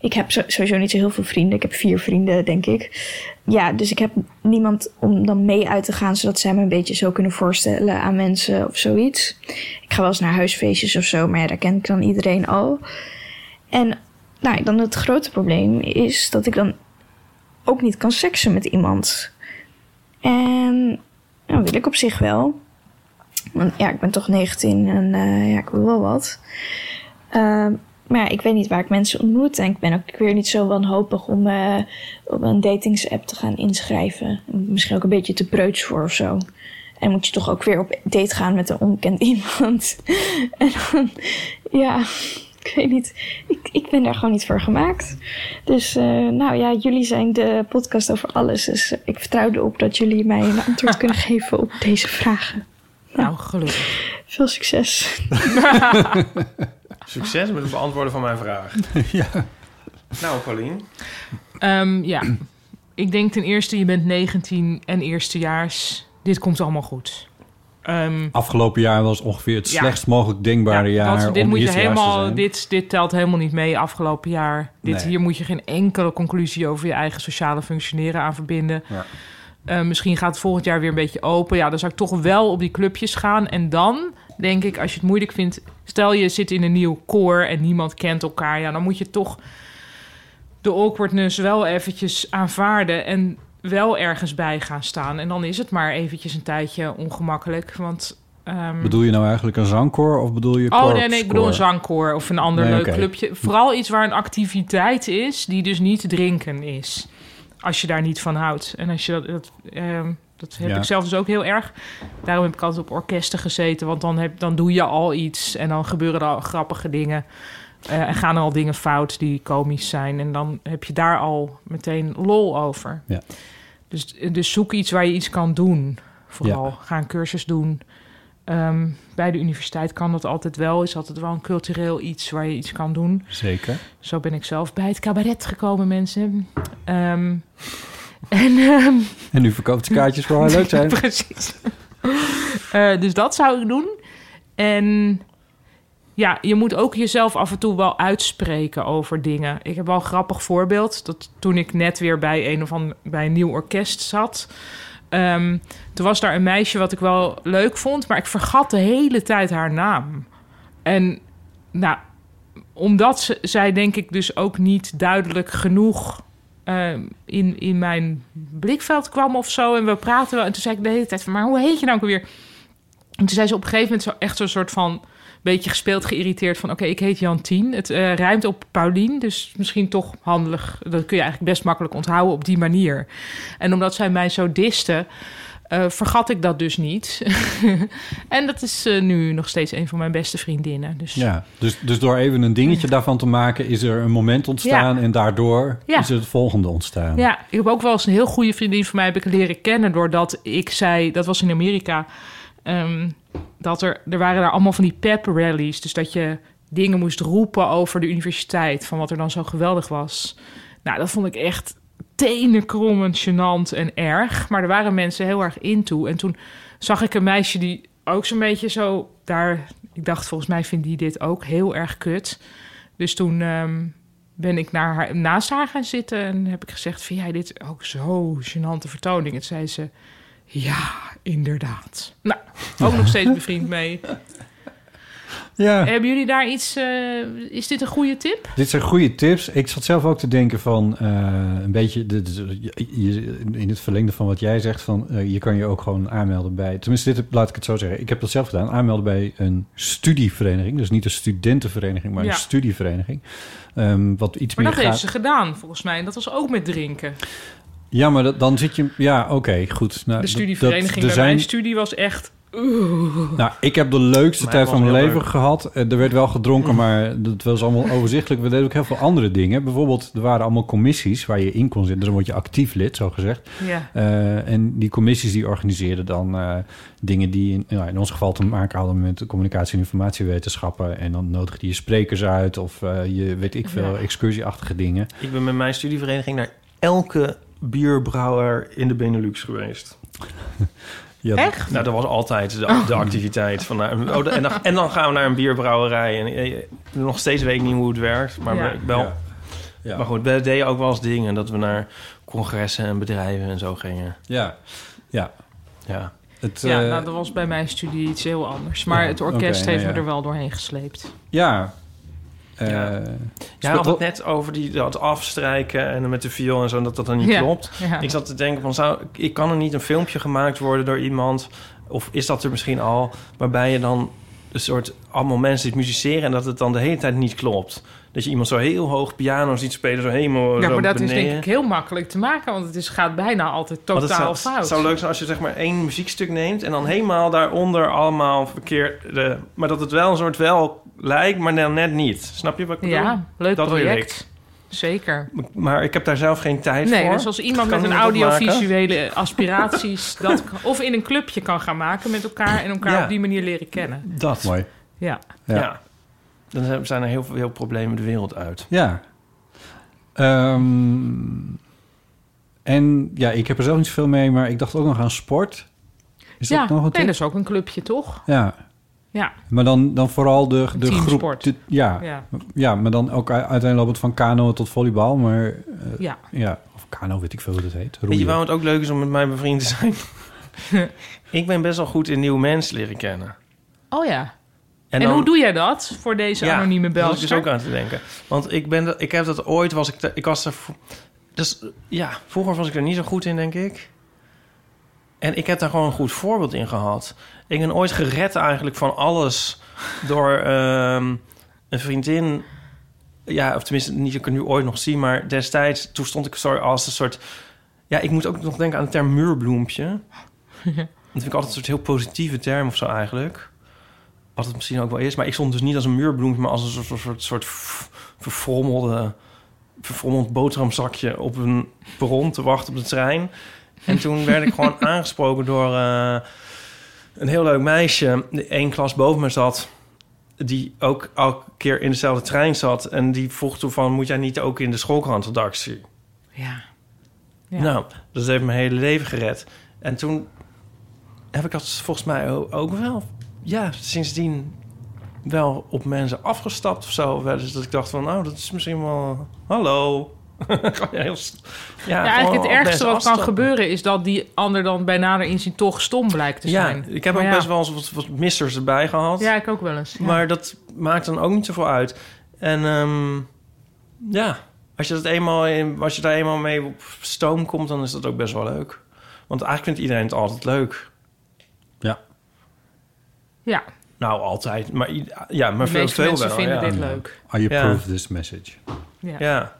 ik heb sowieso niet zo heel veel vrienden. Ik heb vier vrienden, denk ik. Ja, dus ik heb niemand om dan mee uit te gaan... zodat zij me een beetje zo kunnen voorstellen aan mensen of zoiets. Ik ga wel eens naar huisfeestjes of zo... maar ja, daar ken ik dan iedereen al. En nou, dan het grote probleem is dat ik dan ook niet kan seksen met iemand. En nou, wil ik op zich wel. Want ja, ik ben toch negentien en uh, ja, ik wil wel wat. Uh, maar ja, ik weet niet waar ik mensen ontmoet. En ik ben ook weer niet zo wanhopig om uh, op een datingsapp te gaan inschrijven. Misschien ook een beetje te preuts voor of zo. En moet je toch ook weer op date gaan met een onbekend iemand. En dan, ja, ik weet niet. Ik, ik ben daar gewoon niet voor gemaakt. Dus uh, nou ja, jullie zijn de podcast over alles. Dus ik vertrouw erop dat jullie mij een antwoord kunnen geven op deze vragen. Nou, nou gelukkig. Veel succes. Succes met het beantwoorden van mijn vraag. Ja. Nou, Paulien. Um, ja, ik denk ten eerste, je bent negentien en eerstejaars. Dit komt allemaal goed. Um, Afgelopen jaar was ongeveer het ja. slechtst mogelijk denkbare ja, jaar dat, dit om moet je eerstejaars te helemaal, zijn. dit, dit telt helemaal niet mee afgelopen jaar. Dit, Nee. Hier moet je geen enkele conclusie over je eigen sociale functioneren aan verbinden. Ja. Uh, misschien gaat het volgend jaar weer een beetje open. Ja, dan zou ik toch wel op die clubjes gaan. En dan denk ik, als je het moeilijk vindt... stel je zit in een nieuw koor en niemand kent elkaar... ja, dan moet je toch de awkwardness wel eventjes aanvaarden... en wel ergens bij gaan staan. En dan is het maar eventjes een tijdje ongemakkelijk. Want, um... Bedoel je nou eigenlijk een zangkoor of bedoel je Oh, nee, nee, ik bedoel een zangkoor of een ander nee, leuk okay. clubje. Vooral iets waar een activiteit is die dus niet drinken is. Als je daar niet van houdt. En als je dat... dat um, Dat heb ja. ik zelf dus ook heel erg. Daarom heb ik altijd op orkesten gezeten. Want dan, heb, dan doe je al iets. En dan gebeuren er al grappige dingen. Uh, en gaan er al dingen fout die komisch zijn. En dan heb je daar al meteen lol over. Ja. Dus, dus zoek iets waar je iets kan doen. Vooral. Ja. Ga een cursus doen. Um, bij de universiteit kan dat altijd wel. Is altijd wel een cultureel iets waar je iets kan doen. Zeker. Zo ben ik zelf bij het cabaret gekomen, mensen. Um, En, um, en nu verkoopt ze kaartjes voor haar leuk zijn. Precies. uh, dus dat zou ik doen. En ja, je moet ook jezelf af en toe wel uitspreken over dingen. Ik heb wel een grappig voorbeeld. Dat toen ik net weer bij een of ander, bij een nieuw orkest zat... Um, toen was daar een meisje wat ik wel leuk vond... maar ik vergat de hele tijd haar naam. En nou, omdat ze, zij denk ik dus ook niet duidelijk genoeg... Uh, in, in mijn blikveld kwam of zo. En we praten wel. En toen zei ik de hele tijd van... maar hoe heet je nou ook weer? En toen zei ze op een gegeven moment... zo echt zo'n soort van... beetje gespeeld, geïrriteerd van... oké, okay, ik heet Jantien. Het uh, rijmt op Paulien. Dus misschien toch handig. Dat kun je eigenlijk best makkelijk onthouden op die manier. En omdat zij mij zo diste... Uh, vergat ik dat dus niet. En dat is uh, nu nog steeds een van mijn beste vriendinnen. Dus... Ja, dus, dus door even een dingetje daarvan te maken... is er een moment ontstaan ja. en daardoor ja. is er het volgende ontstaan. Ja, ik heb ook wel eens een heel goede vriendin van mij... heb ik leren kennen doordat ik zei... dat was in Amerika... Um, dat er, er waren daar allemaal van die pep rallies. Dus dat je dingen moest roepen over de universiteit... van wat er dan zo geweldig was. Nou, dat vond ik echt... tenenkrommend, gênant en erg. Maar er waren mensen heel erg into. En toen zag ik een meisje die ook zo'n beetje zo daar... Ik dacht, volgens mij vindt die dit ook heel erg kut. Dus toen um, ben ik naar haar, naast haar gaan zitten... en heb ik gezegd, vind jij dit ook zo gênante vertoning? En zei ze, ja, inderdaad. Nou, ook nog steeds bevriend mee... Ja. Hebben jullie daar iets... Uh, is dit een goede tip? Dit zijn goede tips. Ik zat zelf ook te denken van... Uh, een beetje de, de, je, in het verlengde van wat jij zegt... van uh, je kan je ook gewoon aanmelden bij... Tenminste, dit laat ik het zo zeggen. Ik heb dat zelf gedaan. Aanmelden bij een studievereniging. Dus niet een studentenvereniging, maar ja. een studievereniging. Um, wat iets maar meer dat gaat... heeft ze gedaan, volgens mij. En dat was ook met drinken. Ja, maar dat, dan zit je... Ja, oké, okay, goed. Nou, de studievereniging dat, dat, bij zijn... mijn studie was echt... Oeh. Nou, ik heb de leukste tijd van mijn leven leuk. gehad. Er werd wel gedronken, maar dat was allemaal overzichtelijk. We deden ook heel veel andere dingen. Bijvoorbeeld, er waren allemaal commissies waar je in kon zitten. Dus dan word je actief lid, zo gezegd. Ja. Uh, en die commissies die organiseerden dan uh, dingen die in, nou, in ons geval te maken hadden met communicatie- en informatiewetenschappen. En dan nodigde je sprekers uit of uh, je weet ik veel, ja. excursieachtige dingen. Ik ben met mijn studievereniging naar elke bierbrouwer in de Benelux geweest. Ja, echt? Nou, dat was altijd de, oh. de activiteit. Van, uh, oh, de, en, dan, en dan gaan we naar een bierbrouwerij. En uh, nog steeds weet ik niet hoe het werkt. Maar ja. ik wel... Ja. Maar goed, we deden ook wel eens dingen... dat we naar congressen en bedrijven en zo gingen. Ja, ja. Ja, Het, Ja, uh, nou, dat was bij mijn studie iets heel anders. Maar Ja, het orkest oké, heeft nou me ja. er wel doorheen gesleept. ja. Uh, Ja. Ja, we hadden het net over die, dat afstrijken... en met de viool en zo, dat dat dan niet Ja, klopt. ja. Ik zat te denken van... Zou, ik kan er niet een filmpje gemaakt worden door iemand... of is dat er misschien al... waarbij je dan een soort... allemaal mensen die musiceren... en dat het dan de hele tijd niet klopt. Dat je iemand zo heel hoog piano ziet spelen... zo helemaal Ja, zo maar dat beneden. is denk ik heel makkelijk te maken... want het is, gaat bijna altijd Want totaal het zou, fout. Het zou leuk zijn als je zeg maar één muziekstuk neemt... en dan helemaal daaronder allemaal verkeerde... maar dat het wel een soort wel lijkt, maar dan net niet. Snap je wat ik bedoel? Ja, leuk Dat wil project. Zeker. Maar ik heb daar zelf geen tijd Nee, voor. dus als iemand Kan met een iemand dat audiovisuele aspiraties... dat of in een clubje kan gaan maken met elkaar... en elkaar Ja. op die manier leren kennen. Dat. mooi. Ja. Ja. Ja. Dan zijn er heel veel heel problemen de wereld uit. Ja. Um, en ja, ik heb er zelf niet zoveel mee, maar ik dacht ook nog aan sport. Is ja, dat nog een nee, tip? dat is ook een clubje, toch? Ja, Ja, maar dan, dan vooral de, de groep... Teamsport. de- ja, ja. ja, maar dan ook u- uiteenlopend van kano tot volleybal. Maar uh, ja. ja, of kano, weet ik veel hoe dat heet. Weet je Roeien. waarom het ook leuk is om met mij bevriend te zijn? Ik ben best wel goed in nieuwe mensen leren kennen. Oh ja. En, dan- hoe doe jij dat voor deze Ja, anonieme daar zat ik belster? dus ook aan te denken. Want ik, ben, dat- ik heb dat ooit... Was ik, te- ik was er... vo- Dus ja, vroeger was ik er niet zo goed in, denk ik. En ik heb daar gewoon een goed voorbeeld in gehad. Ik ben ooit gered eigenlijk van alles... door ehm, een vriendin... Ja, of tenminste, niet dat ik het nu ooit nog zie... maar destijds, toen stond ik zo als een soort... Ja, ik moet ook nog denken aan de term muurbloempje. Dat vind ik altijd een soort heel positieve term of zo eigenlijk... Wat het misschien ook wel is. Maar ik stond dus niet als een muurbloempje... maar als een soort, soort, soort verfrommelde... verfrommeld boterhamzakje op een perron te wachten op de trein. En toen werd ik gewoon aangesproken door uh, een heel leuk meisje... die één klas boven me zat... die ook elke keer in dezelfde trein zat... en die vroeg toen van... moet jij niet ook in de schoolkrantredactie? Ja. Ja. Nou, dat heeft mijn hele leven gered. En toen heb ik dat volgens mij ook wel... ja, sindsdien wel op mensen afgestapt of zo. Dus dat ik dacht van, nou, dat is misschien wel... Hallo. Heel, Ja, eigenlijk het ergste wat kan gebeuren... is dat die ander dan bij nader inzien toch stom blijkt te ja, zijn. ik heb maar ook ja. best wel eens wat, wat missers erbij gehad. Ja, ik ook wel eens. Ja. Maar dat maakt dan ook niet zoveel uit. En um, ja, als je, dat eenmaal in, als je daar eenmaal mee op stoom komt... dan is dat ook best wel leuk. Want eigenlijk vindt iedereen het altijd leuk. Ja. Ja, Nou, altijd. Maar, ja, maar de veel, meeste veel mensen wel, vinden ja. dit leuk. I approve Ja. this message. Ja. Ja.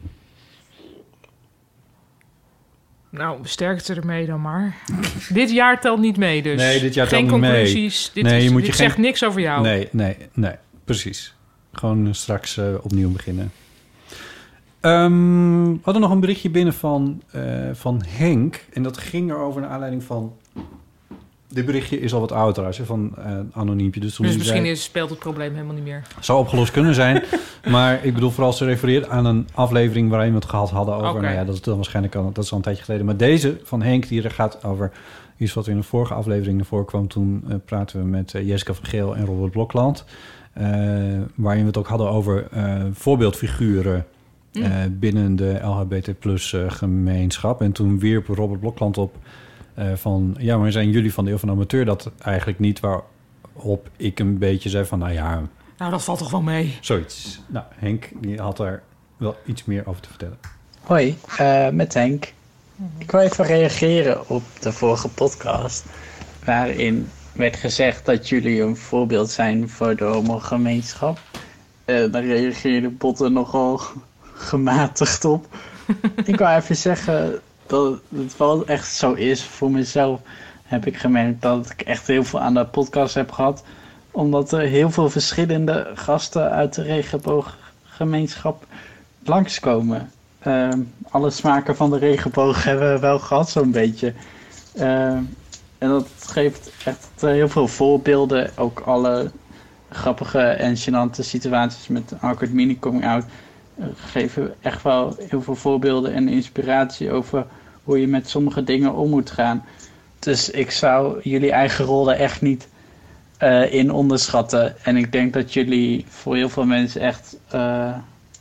Nou, sterkte ermee dan maar. Dit jaar telt niet mee dus. Nee, dit jaar geen telt niet mee. conclusies. Dit, Nee, is, je moet dit je zegt geen- niks over jou. Nee, nee, nee. Precies. Gewoon uh, straks uh, opnieuw beginnen. Um, we hadden nog een berichtje binnen van, uh, van Henk. En dat ging erover naar aanleiding van... Dit berichtje is al wat ouder, als je van uh, anoniempje. Dus, toen Dus die misschien zei, is, speelt het probleem helemaal niet meer. zou opgelost kunnen zijn. Maar ik bedoel vooral, ze refereert aan een aflevering... waarin we het gehad hadden over... Oké. Nou ja, dat is dan waarschijnlijk al, dat is al een tijdje geleden. Maar deze van Henk, die er gaat over... iets wat in de vorige aflevering naar voren kwam. Toen uh, praten we met uh, Jessica van Geel en Robert Blokland. Uh, waarin we het ook hadden over uh, voorbeeldfiguren... Mm. Uh, binnen de L H B T plus uh, gemeenschap. En toen wierp Robert Blokland op uh, van... ja, maar zijn jullie van de Eeuw van de Amateur dat eigenlijk niet? Waarop ik een beetje zei van, nou ja... Nou, dat valt toch wel mee. Zoiets. Nou, Henk die had daar wel iets meer over te vertellen. Hoi, uh, met Henk. Ik wil even reageren op de vorige podcast... waarin werd gezegd dat jullie een voorbeeld zijn voor de homogemeenschap. Uh, daar reageerde Botten nogal gematigd op. Ik wil even zeggen dat het wel echt zo is. Voor mezelf heb ik gemerkt dat ik echt heel veel aan de podcast heb gehad. Omdat er heel veel verschillende gasten uit de regenbooggemeenschap langskomen. Uh, alle smaken van de regenboog hebben we wel gehad zo'n beetje. Uh, en dat geeft echt heel veel voorbeelden. Ook alle grappige en gênante situaties met Awkward Mini Coming Out uh, geven echt wel heel veel voorbeelden en inspiratie over hoe je met sommige dingen om moet gaan. Dus ik zou jullie eigen rol er echt niet uh, in onderschatten. En ik denk dat jullie voor heel veel mensen echt uh,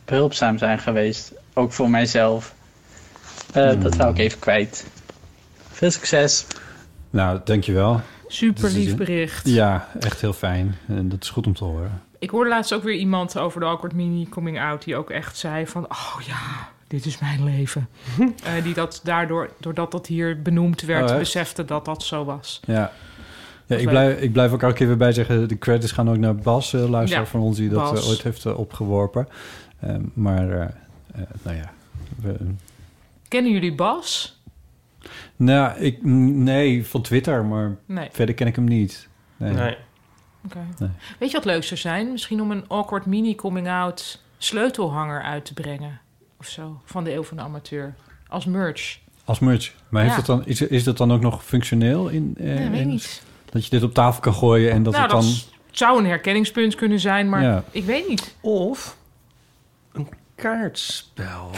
behulpzaam zijn geweest. Ook voor mijzelf. Uh, mm. Dat wou ik even kwijt. Veel succes. Nou, dankjewel. Super lief bericht. Ja, echt heel fijn. En dat is goed om te horen. Ik hoorde laatst ook weer iemand over de Awkward Mini Coming Out... die ook echt zei van, oh ja, dit is mijn leven. uh, die dat daardoor, doordat dat hier benoemd werd, oh, besefte dat dat zo was. Ja. Ja, ik blijf, ik blijf ook elke keer weer bij zeggen... de credits gaan ook naar Bas, uh, luisteraar ja, van ons... die dat uh, ooit heeft uh, opgeworpen. Uh, maar, uh, uh, nou ja... We, uh, Kennen jullie Bas? Nou, ik, nee, van Twitter, maar nee. verder ken ik hem niet. Nee. nee. Okay. nee. Weet je wat leuk zou zijn? Misschien om een Awkward Mini Coming Out sleutelhanger uit te brengen. Of zo, van de Eeuw van de Amateur. Als merch. Als merch. Maar heeft ja. dat dan, is, is dat dan ook nog functioneel? In, eh, nee, weet in, niet. Dat je dit op tafel kan gooien en dat nou, het dan... dat zou een herkenningspunt kunnen zijn, maar ja. ik weet niet. Of een kaartspel.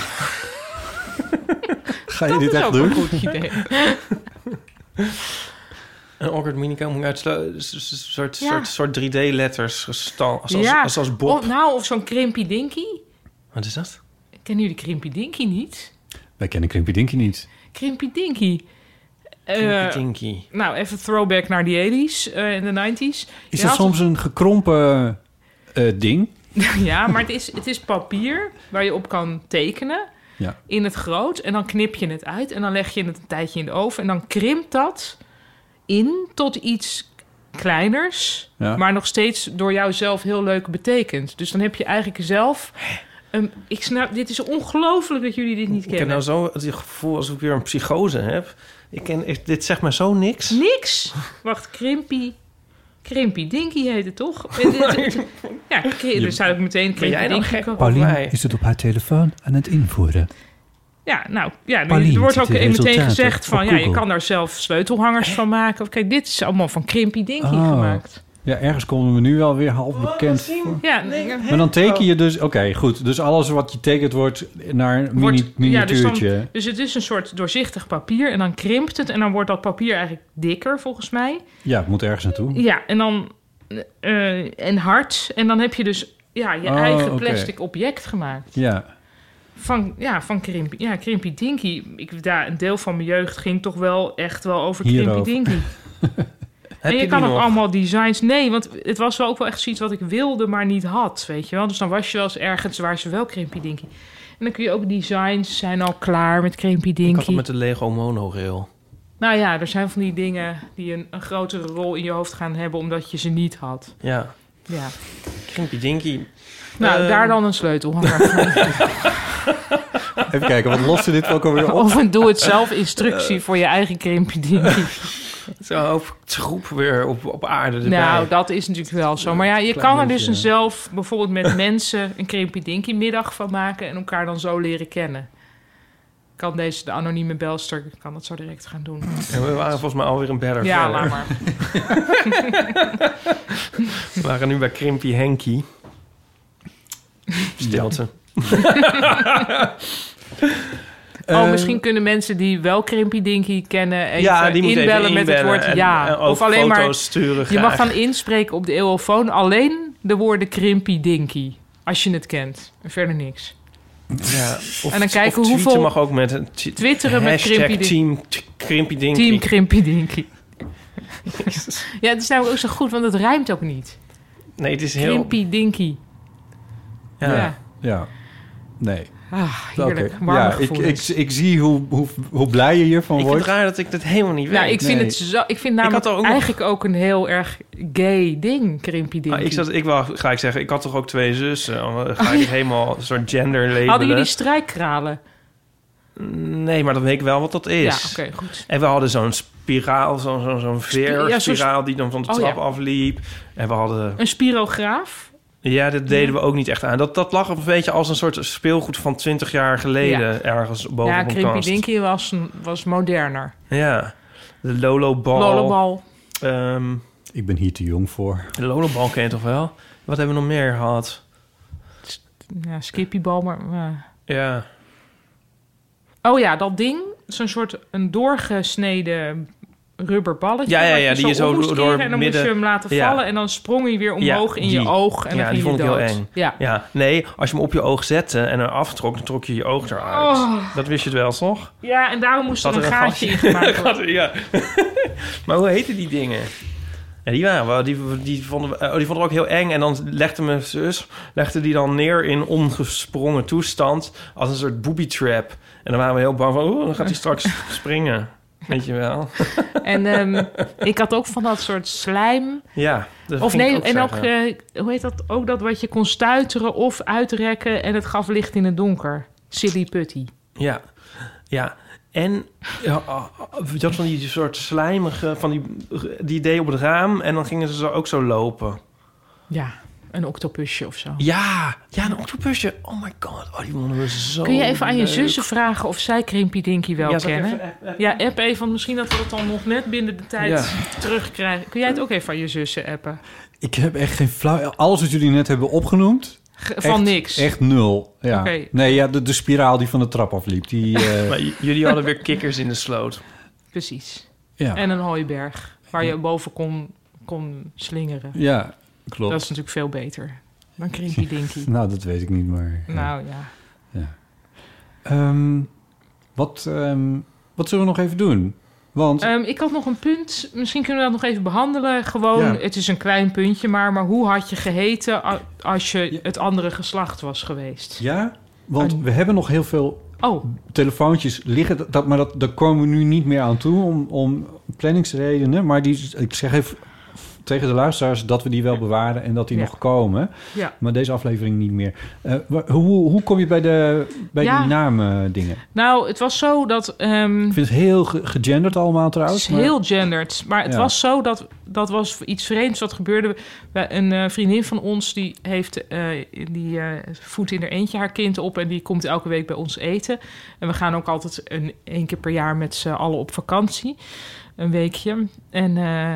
Ga je dat dit echt doen? Dat is ook een goed idee. Een Awkward Mini Coming Out, een soort, ja. soort, soort drie D-letters gestal, als, ja. als, als Bob. Of, nou, of zo'n Krimpy Dinky. Wat is dat? Kennen jullie Krimpy Dinky niet? Wij kennen Krimpy Dinky niet. Krimpy Dinky. Krimpy Dinky. Uh, nou, even throwback naar de tachtiger uh, en de negentiger. Is Je dat soms een gekrompen uh, ding? Ja, maar het is, het is papier waar je op kan tekenen. Ja. In het groot. En dan knip je het uit. En dan leg je het een tijdje in de oven. En dan krimpt dat in tot iets kleiners. Ja. Maar nog steeds door jou zelf heel leuk betekend. Dus dan heb je eigenlijk zelf... Um, ik snap, dit is ongelooflijk dat jullie dit niet kennen. Ik heb nou zo het gevoel alsof ik weer een psychose heb. Ik ken, ik, dit zegt maar zo niks. Niks? Wacht, Krimpy... Krimpy Dinky heet het toch? Ja, dus zou ik meteen Krimpy Dinky kopen. Paulien is het op haar telefoon aan het invoeren. Ja, nou, ja, er wordt ook meteen gezegd van... ja, je kan daar zelf sleutelhangers van maken. Kijk, dit is allemaal van Krimpy Dinky oh. gemaakt. Ja, ergens komen we nu wel weer half bekend voor. Ja, nee, maar dan teken je dus... Oké, okay, goed. Dus alles wat je tekent wordt naar een mini, miniatuurtje. Ja, dus, dan, dus het is een soort doorzichtig papier. En dan krimpt het. En dan wordt dat papier eigenlijk dikker, volgens mij. Ja, het moet ergens naartoe. Ja, en dan... Uh, en hard. En dan heb je dus ja, je oh, eigen plastic okay. object gemaakt. Ja. Van, ja, van Krimpy, ja, Krimpy Dinky. Ik, daar, een deel van mijn jeugd ging toch wel echt wel over Krimpy Dinky. En je, je kan ook nog? allemaal designs... Nee, want het was wel ook wel echt zoiets wat ik wilde, maar niet had, weet je wel. Dus dan was je wel eens ergens waar ze wel Krimpy Dinky. En dan kun je ook designs zijn al klaar met Krimpy Dinky. Ik had het met de Lego monorail. Nou ja, er zijn van die dingen die een, een grotere rol in je hoofd gaan hebben, omdat je ze niet had. Ja. Ja. Krimpy Dinky. Nou, uh... daar dan een sleutelhanger. Even kijken, wat loste dit ook alweer op? Of een doe-het-zelf instructie uh... voor je eigen Krimpy Dinky. Zo'n hoop troep weer op, op aarde erbij. Nou, dat is natuurlijk wel zo. Maar ja, je Klein kan er dus een zelf bijvoorbeeld met mensen een Krimpy Dinky middag van maken en elkaar dan zo leren kennen. Kan deze, de anonieme belster, kan dat zo direct gaan doen. En we waren volgens mij alweer een berg ja, verder. laat maar. We waren nu bij Krimpy Henky. Stilte. Oh, misschien kunnen mensen die wel Krimpy Dinky kennen even, ja, die inbellen, even inbellen met het woord en, ja. En of alleen maar sturen, je graag. mag dan inspreken op de eeuwofoon alleen de woorden Krimpy Dinky. Als je het kent. En verder niks. Ja, of, en dan kijken of hoeveel... mag ook met een t- twitteren met Krimpy Dinky. Team Krimpy Dinky. Team Krimpy Dinky. Ja, het is namelijk ook zo goed, want het rijmt ook niet. Nee, het is heel... Krimpy Dinky. Ja. Ja. ja. Nee. Ah, heerlijk. Okay. Ja, ik, ik, ik zie hoe, hoe, hoe blij je hiervan ik wordt. Ik vind het raar dat ik dat helemaal niet weet. Nou, ik vind nee. het zo... Ik vind namelijk ik ook eigenlijk nog... ook een heel erg gay ding, Krimpy Dinky. Ah, ik, zat, ik wou, ga ik zeggen, ik had toch ook twee zussen? Dan ga ik het helemaal een soort gender labelen. Hadden jullie strijkkralen? Nee, maar dan weet ik wel wat dat is. Ja, oké, okay, goed. En we hadden zo'n spiraal, zo'n zo, zo'n veerspiraal ja, die dan van de trap oh, ja. afliep. En we hadden... Een spirograaf? Ja, dat deden ja. we ook niet echt aan. Dat, dat lag een beetje als een soort speelgoed van twintig jaar geleden ja. ergens boven ja, op een Krimpy kast. Dinky was, was moderner. Ja, de Lolo-bal. Lolo-bal. Um, ik ben hier te jong voor. De Lolo-bal ken je toch wel? Wat hebben we nog meer gehad? Ja, Skippybal, maar... Uh. rubber balletje. Ja, ja, ja, wat die je zo om moest door keren en dan midden- moest je hem laten Ja. vallen... en dan sprong hij weer omhoog Ja, in je die. oog en Ja, dan die ging vond je ik heel dood. eng. Ja. Ja, nee, als je hem op je oog zette en er aftrok... dan trok je je oog eruit. Oh. Dat wist je het wel, toch? ja, en daarom moest er Zat een er een gaatje in gaatje? gemaakt worden. Ja. Maar hoe heten die dingen? Ja, die waren wel, die, die, vonden, we- oh, die vonden we ook heel eng. En dan legde mijn zus legde die dan neer in ongesprongen toestand... als een soort booby trap. En dan waren we heel bang van... oeh, dan gaat hij straks springen. Weet je wel? En um, ik had ook van dat soort slijm... Ja, dat Of ging ik nee, ook en ook, zeggen. uh, hoe heet dat? Ook dat wat je kon stuiteren of uitrekken... en het gaf licht in het donker. Silly putty. Ja, ja. En ja, dat van die soort slijmige... van die, die deed op het raam... en dan gingen ze zo ook zo lopen. Ja, een octopusje of zo. Ja, ja, een octopusje. Oh my god, oh, die vonden we zo Kun je even aan je leuk. zussen vragen of zij Krimpy Dinky wel Ja, zal ik kennen? even- even- Ja, app even, want misschien dat we dat dan nog net binnen de tijd Ja. terugkrijgen. Kun jij het ook even aan je zussen appen? Ik heb echt geen flauw... Alles wat jullie net hebben opgenoemd... Ge- van echt, niks. Echt nul. Ja. Oké. Nee, ja, de, de spiraal die van de trap afliep. Die, eh, Maar j- jullie hadden weer kikkers in de sloot. Precies. ja. En een hooiberg waar je boven kon, kon slingeren. ja, klopt. Dat is natuurlijk veel beter dan Krimpy Dinky. Nou, dat weet ik niet, maar... ja. Nou ja. Ehm, wat, ehm, wat zullen we nog even doen? Want... Um, ik had nog een punt. Misschien kunnen we dat nog even behandelen. Gewoon, Ja. het is een klein puntje, maar, maar hoe had je geheten a- als je het andere geslacht was geweest? ja, want Een- we hebben nog heel veel Oh, telefoontjes liggen. Dat, maar dat, daar komen we nu niet meer aan toe om, om planningsredenen. Maar die, ik zeg even tegen de luisteraars dat we die wel bewaren en dat die Ja. nog komen. ja. Maar deze aflevering niet meer. Eh, wa- hoe, hoe kom je bij, de, bij Ja. die namen dingen? Nou, het was zo dat... um, Ik vind het heel ge- gegenderd allemaal het trouwens. is maar- heel gendered. Maar het Ja. was zo dat... Dat was iets vreemds wat gebeurde. Bij een eh, vriendin van ons, die heeft eh, die eh, voedt in haar eentje haar kind op... en die komt elke week bij ons eten. En we gaan ook altijd een, één keer per jaar met z'n allen op vakantie. Een weekje. En... eh,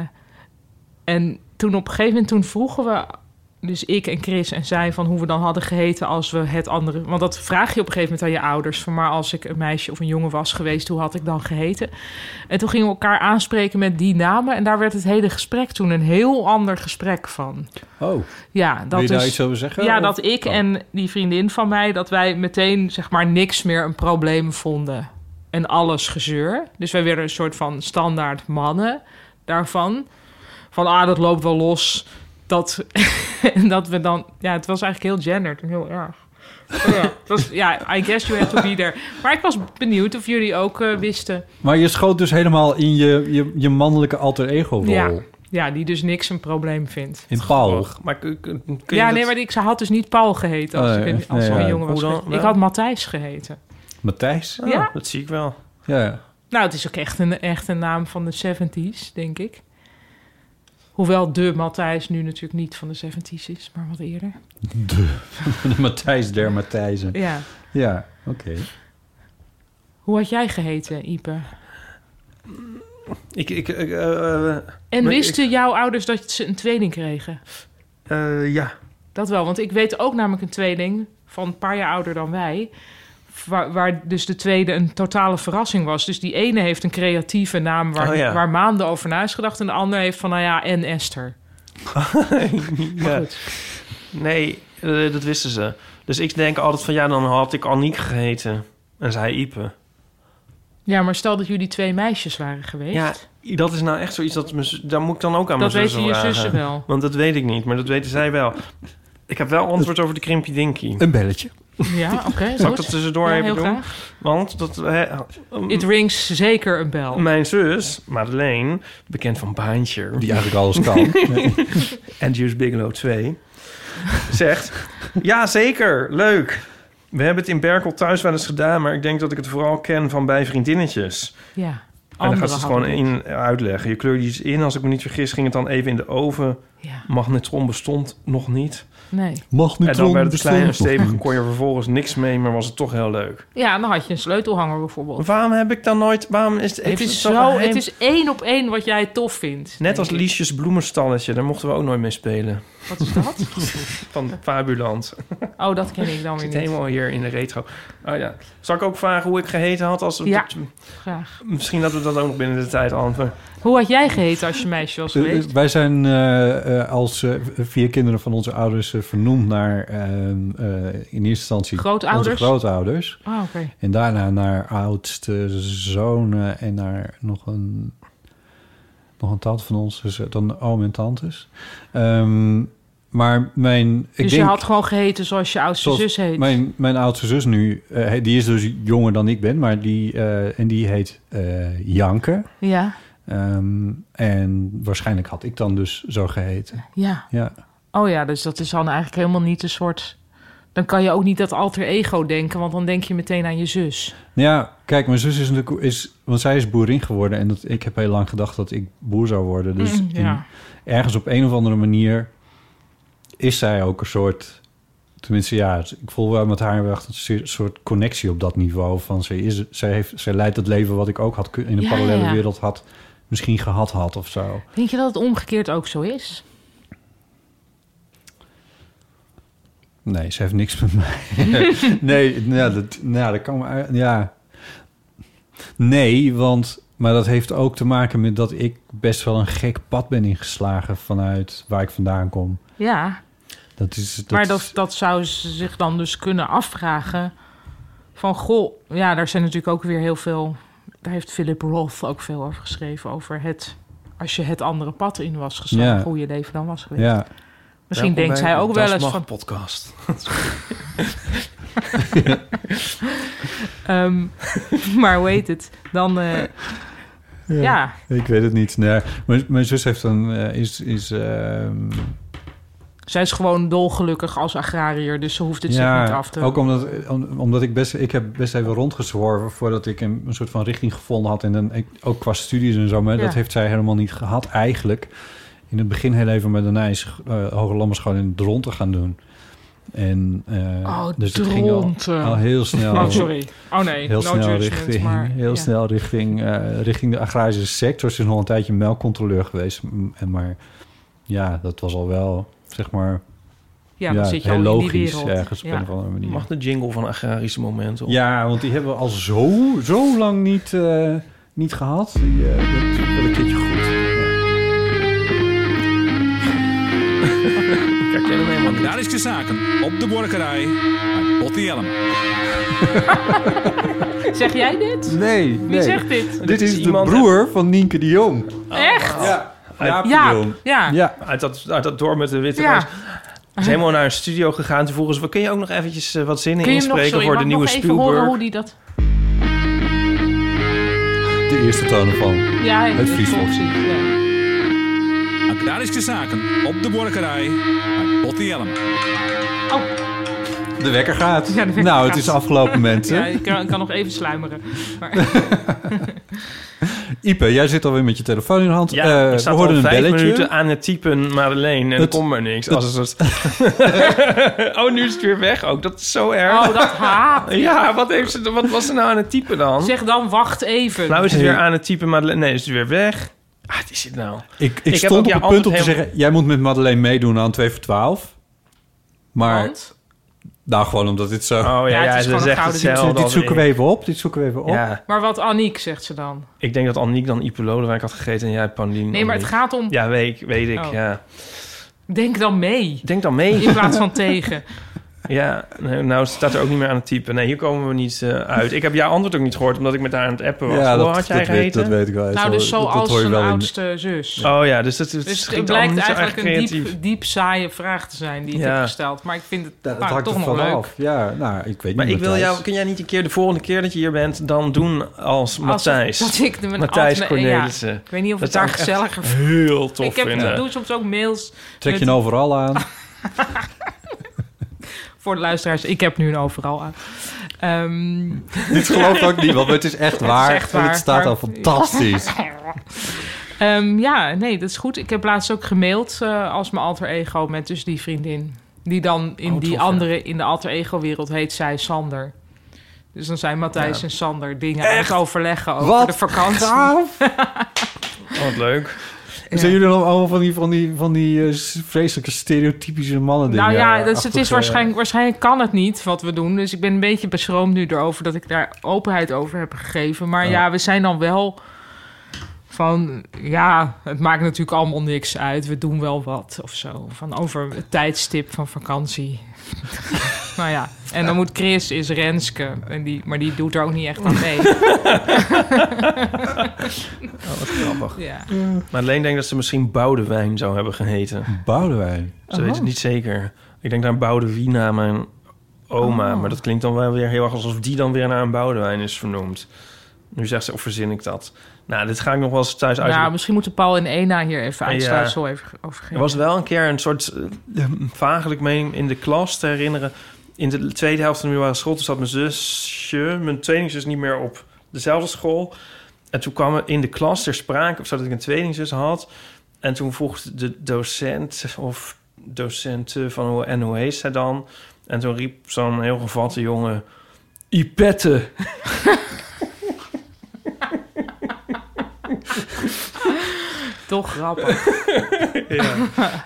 En toen op een gegeven moment toen vroegen we, dus ik en Chris en zij, van hoe we dan hadden geheten als we het andere. Want dat vraag je op een gegeven moment aan je ouders. Van maar als ik een meisje of een jongen was geweest, hoe had ik dan geheten? En toen gingen we elkaar aanspreken met die namen. En daar werd het hele gesprek toen een heel ander gesprek van. Oh, Ja, dat wil je daar is, iets over zeggen? ja, Of- dat ik Oh. en die vriendin van mij, dat wij meteen zeg maar niks meer een probleem vonden. En alles gezeur. Dus wij werden een soort van standaard mannen daarvan. Van, ah, dat loopt wel los. Dat, en dat we dan... Ja, het was eigenlijk heel gendered en heel erg. Ja, het was, ja, I guess you have to be there. Maar ik was benieuwd of jullie ook uh, wisten. Maar je schoot dus helemaal in je, je, je mannelijke alter ego rol. Ja, ja, die dus niks een probleem vindt. In Paul. Och, maar kun, kun, kun je Ja, dat- nee, maar ik, ze had dus niet Paul geheten als, Oh, nee, ik, als nee, ik een ja. jongen was. Hoe dan geweest. Ik wel? had Matthijs geheten. Matthijs? Oh, Ja? dat zie ik wel. Ja. Nou, het is ook echt een, echt een naam van de zeventies, denk ik. Hoewel de Matthijs nu natuurlijk niet van de zeventies is, maar wat eerder. De, de Matthijs der Matthijzen. Ja. Ja, oké. Hoe had jij geheten, Ipe? Ik, ik, ik, eh, eh, En maar wisten jouw ouders dat ze een tweeling kregen? eh, ja. Dat wel, want ik weet ook namelijk een tweeling van een paar jaar ouder dan wij. Waar, waar dus de tweede een totale verrassing was. Dus die ene heeft een creatieve naam waar, Oh ja. waar maanden over na is gedacht. En de ander heeft van, nou ja, en Esther. ja. goed. Nee, eh, dat wisten ze. Dus ik denk altijd van, ja, dan had ik Aniek geheten. En zij Ipe. Ja, maar stel dat jullie twee meisjes waren geweest. Ja, dat is nou echt zoiets dat... mijn zus- daar moet ik dan ook aan dat mijn zussen weten je vragen. zussen wel. Want dat weet ik niet, maar dat weten zij wel. Ik heb wel antwoord over de Krimpy Dinky. Een belletje. Ja, oké. Okay, Zal ik dat tussendoor ja, even heel doen? graag. Want dat... Hè, It rings zeker een bel. mijn zus, Madeleine, bekend van Baantje... Die eigenlijk alles kan. en Juice Bigelow twee, zegt... Ja, zeker. Leuk. We hebben het in Berkel thuis wel eens gedaan... maar ik denk dat ik het vooral ken van bij vriendinnetjes. Ja. En dan Anderen gaat ze het gewoon hadden het. in uitleggen. Je kleurde iets in. Als ik me niet vergis, ging het dan even in de oven. Ja. Magnetron bestond nog niet. Nee. Magnetron En dan werd het klein en bestond nog stevig. niet. Kon je er vervolgens niks mee, maar was het toch heel leuk. Ja, dan had je een sleutelhanger bijvoorbeeld. Waarom heb ik dan nooit... Waarom is het, Het heeft is, toch zo, een het heim- is één op één wat jij tof vindt. Net als denk ik. Liesjes bloemenstalletje. Daar mochten we ook nooit mee spelen. Wat is dat? Van Fabuland. Oh, dat ken ik dan Ik weer zit niet. helemaal hier in de retro. Oh ja. Zal ik ook vragen hoe ik geheten had? Als we Ja. dat- Graag. misschien dat we dat ook nog binnen de tijd antwoord. Hoe had jij geheten als je meisje was geweest? Uh, wij zijn uh, uh, als uh, vier kinderen van onze ouders uh, vernoemd naar uh, uh, in eerste instantie grootouders? onze grootouders. Ah, oké. Okay. En daarna naar oudste zonen en naar nog een, nog een tante van ons, dus dan oom en tantes. Um, maar mijn... Dus ik je denk, had gewoon geheten zoals je oudste zus heet? Mijn, mijn oudste zus nu, uh, die is dus jonger dan ik ben, maar die, uh, en die heet uh, Janke. Ja. Um, en waarschijnlijk had ik dan dus zo geheten. Ja. Ja. Oh ja, dus dat is dan eigenlijk helemaal niet een soort... Dan kan je ook niet dat alter ego denken, want dan denk je meteen aan je zus. Ja, kijk, mijn zus is natuurlijk... Is, want zij is boerin geworden en dat, ik heb heel lang gedacht dat ik boer zou worden. Dus mm, ja. in, ergens op een of andere manier is zij ook een soort... Tenminste, ja, ik voel wel met haar echt een soort connectie op dat niveau. Van zij, is, zij, heeft, zij leidt het leven wat ik ook had in een ja, parallele ja. wereld had... misschien gehad had of zo. Denk je dat het omgekeerd ook zo is? Nee, ze heeft niks met mij. nee, ja, dat, nou, dat kan me... Ja. Nee, want... Maar dat heeft ook te maken met dat ik best wel een gek pad ben ingeslagen... vanuit waar ik vandaan kom. Ja. Dat is, dat maar dat, dat zou ze zich dan dus kunnen afvragen... van, goh, ja, daar zijn natuurlijk ook weer heel veel... Daar heeft Philip Roth ook veel over geschreven. Over het, als je het andere pad in was geslagen, ja. hoe je leven dan was geweest. Ja. Misschien ja, denkt zij ook wel eens van... podcast. um, maar hoe heet het? Dan, uh, ja. ja. Ik weet het niet. Nee. Mijn, mijn zus heeft een... Uh, is... is uh, Zij is gewoon dolgelukkig als agrariër, dus ze hoeft het ja, zich niet af te... ook omdat, omdat ik best... Ik heb best even rondgezworven voordat ik een, een soort van richting gevonden had. En dan ik, ook qua studies en zo, maar ja. dat heeft zij helemaal niet gehad eigenlijk. In het begin heel even met de Nijs uh, Hoge Landbouwschool in Dronten gaan doen. En uh, oh, dus het ging al, al heel snel... Oh, sorry. Oh nee, heel no snel richting, maar, heel ja. snel richting, uh, richting de agrarische sector. Ze is nog een tijdje melkcontroleur geweest. En maar ja, dat was al wel, zeg maar... Ja, dan ja, zit je heel al logisch, in die wereld. ergens op ja. een of andere manier. Mag de jingle van agrarische momenten op? Ja, want die hebben we al zo, zo lang niet, uh, niet gehad. Die, uh, dat wil een keertje goed. Ik herken hem helemaal niet. Agrarische zaken op de Borgerij bij Botti Elm. Zeg jij dit? Nee, nee. Wie zegt dit? Dit, dit is, is de broer heb... van Nienke de Jong. Oh, echt? wow. Ja. Jaap ja, ja, ja. ja. Uit, dat, uit dat dorp met de witte ja. Ze is helemaal naar een studio gegaan. Toen vroegen ze, kun je ook nog eventjes uh, wat zinnen inspreken nog, sorry, voor de nieuwe Spielberg? Kun je nog even horen hoe die dat... De eerste tonen van ja, het Friesland. Ja. Agrarische zaken op de Borgerij bij Botti Elm. Oh. De wekker gaat. Ja, de wekker nou, gaat. Het is afgelopen mensen. Ja, ik kan, ik kan nog even sluimeren. Maar... Ipe, jij zit alweer met je telefoon in de hand. Ja, uh, ik sta we hoorden al een vijf belletje. minuten aan het typen Madeleine en het, er komt maar niks. Als een soort... oh, nu is het weer weg ook. Dat is zo erg. Oh, dat haat. Ja, wat, heeft ze, wat was ze nou aan het typen dan? Zeg dan, wacht even. Nou is het weer aan het typen Madeleine. Nee, is het weer weg. Ah, het is het nou. Ik, ik, ik stond op het punt om te zeggen... Jij moet met Madeleine meedoen aan twee voor twaalf. Maar... Want? Nou, gewoon omdat dit zo... Oh ja, ja, ja ze zegt hetzelfde. Dit, dit zoeken we even op. Dit zoeken we even op. Ja. Maar wat Aniek zegt ze dan? Ik denk dat Aniek dan Ipe Lodewijk had gegeten en jij Pauline. Nee, maar Aniek. het gaat om... Ja, weet, weet ik, oh. ja. Denk dan mee. Denk dan mee. In plaats van tegen. Ja, nou staat er ook niet meer aan het typen. Nee, hier komen we niet uh, uit. Ik heb jouw antwoord ook niet gehoord, omdat ik met haar aan het appen was. Ja, Hoe dat, had jij dat geheten? Weet, dat weet ik wel. Nou, dus zoals een oudste in... zus. Oh ja, dus dat het dus het blijkt eigenlijk een diep, diep saaie vraag te zijn die ik ja. heb gesteld. Maar ik vind het dat, nou, dat toch nog leuk. Af. Ja, nou, ik weet maar niet. Ik wil jou, kun jij niet een keer de volgende keer dat je hier bent dan doen als Matthijs? Dat ik de Matthijs Cornelissen. Ja, ik weet niet of het daar gezelliger vindt. Heel tof ik heb, vinden. Ik doe soms ook mails. Trek met... je een overal aan. Voor de luisteraars, ik heb nu een overal aan. Um... Dit gelooft ook niet, want het is echt waar. Het, is echt waar, het staat maar... al fantastisch. um, ja, nee, dat is goed. Ik heb laatst ook gemaild uh, als mijn alter ego met dus die vriendin. Die dan in oh, die tof, andere, ja. in de alter ego wereld heet zij Sander. Dus dan zijn Matthijs ja. en Sander dingen echt? aan het overleggen over wat de vakantie. Oh, wat leuk. Ja. Zijn jullie dan allemaal van die, van die, van die uh, vreselijke stereotypische mannen dingen? Nou ja, dus het is waarschijnlijk, waarschijnlijk kan het niet wat we doen. Dus ik ben een beetje beschroomd nu erover dat ik daar openheid over heb gegeven. Maar oh. ja, we zijn dan wel van, ja, het maakt natuurlijk allemaal niks uit. We doen wel wat of zo. Van over het tijdstip van vakantie. Nou ja, en dan moet Chris is Renske. En die, maar die doet er ook niet echt aan mee. Oh, wat grappig. Ja. Maar alleen denk dat ze misschien Boudewijn zou hebben geheten. Boudewijn? Ze weet het niet zeker. Ik denk naar Boudewijn, naar mijn oma. Oh. Maar dat klinkt dan wel weer heel erg alsof die dan weer naar een Boudewijn is vernoemd. Nu zegt ze, of verzin ik dat? Nou, dit ga ik nog wel eens thuis uit. Nou, misschien moeten Paul en Ena hier even Ja. uitsluitsel even over geven. Er was wel een keer een soort uh, vagelijk mening in de klas te herinneren. In de tweede helft van de middelbare school, toen zat mijn zusje, mijn tweelingzus, niet meer op dezelfde school. En toen kwam er in de klas ter sprake, of zo, dat ik een tweelingzus had. En toen vroeg de docent of docenten van hoe, en hoe heet zij dan? En toen riep zo'n heel gevatte jongen, Ipette. Toch grappig. Ja.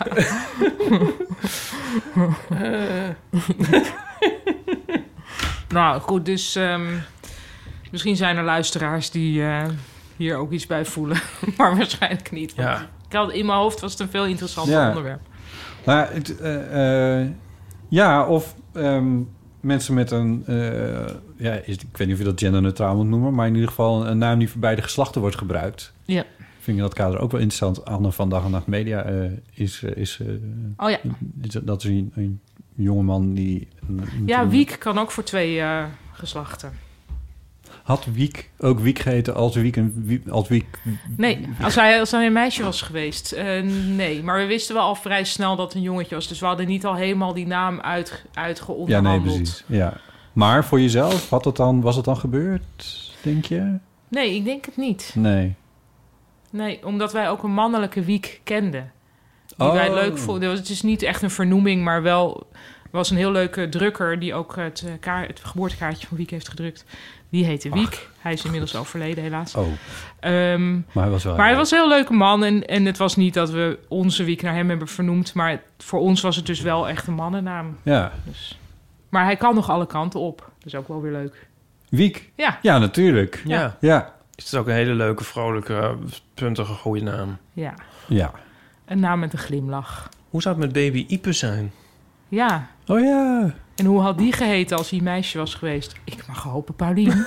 Nou, goed, dus um, misschien zijn er luisteraars die uh, hier ook iets bij voelen. Maar waarschijnlijk niet. Ja. Ik had, in mijn hoofd was het een veel interessanter Ja. onderwerp. Maar het, uh, uh, ja, of um, mensen met een... Uh, ja, is, ik weet niet of je dat genderneutraal moet noemen... maar in ieder geval een naam die voor beide geslachten wordt gebruikt. Ja. Vind ik in dat kader ook wel interessant. Anne van Dag en Nacht Media uh, is... Uh, is uh, Oh ja. is, dat is een, een jongeman die... Ja, Wiek kan ook voor twee uh, geslachten. Had Wiek ook Wiek geheten als Wiek... Een, als Wiek Nee, als hij, als hij een meisje was geweest. Uh, nee, maar we wisten wel al vrij snel dat het een jongetje was. Dus we hadden niet al helemaal die naam uit, uitgeonderhandeld. Ja, nee, precies. Ja. Maar voor jezelf, had het dan, was het dan gebeurd, denk je? Nee, ik denk het niet. Nee. Nee, omdat wij ook een mannelijke Wiek kenden. Die Oh. wij leuk vonden. Het is niet echt een vernoeming, maar wel... was een heel leuke drukker die ook het, uh, kaart, het geboortekaartje van Wiek heeft gedrukt. Die heette Wiek. Ach, hij is inmiddels overleden, helaas. Oh. Um, maar hij was wel... Maar hij was een heel leuke man. En, en het was niet dat we onze Wiek naar hem hebben vernoemd. Maar het, voor ons was het dus wel echt een mannennaam. Ja. Dus. Maar hij kan nog alle kanten op. Dat is ook wel weer leuk. Wiek? Ja. Ja, natuurlijk. Ja. Ja. Het is ook een hele leuke, vrolijke, puntige, goede naam. Ja. Ja. Een naam met een glimlach. Hoe zou het met baby Ipe zijn? Ja. Oh ja. En hoe had die geheten als hij meisje was geweest? Ik mag hopen, Paulien.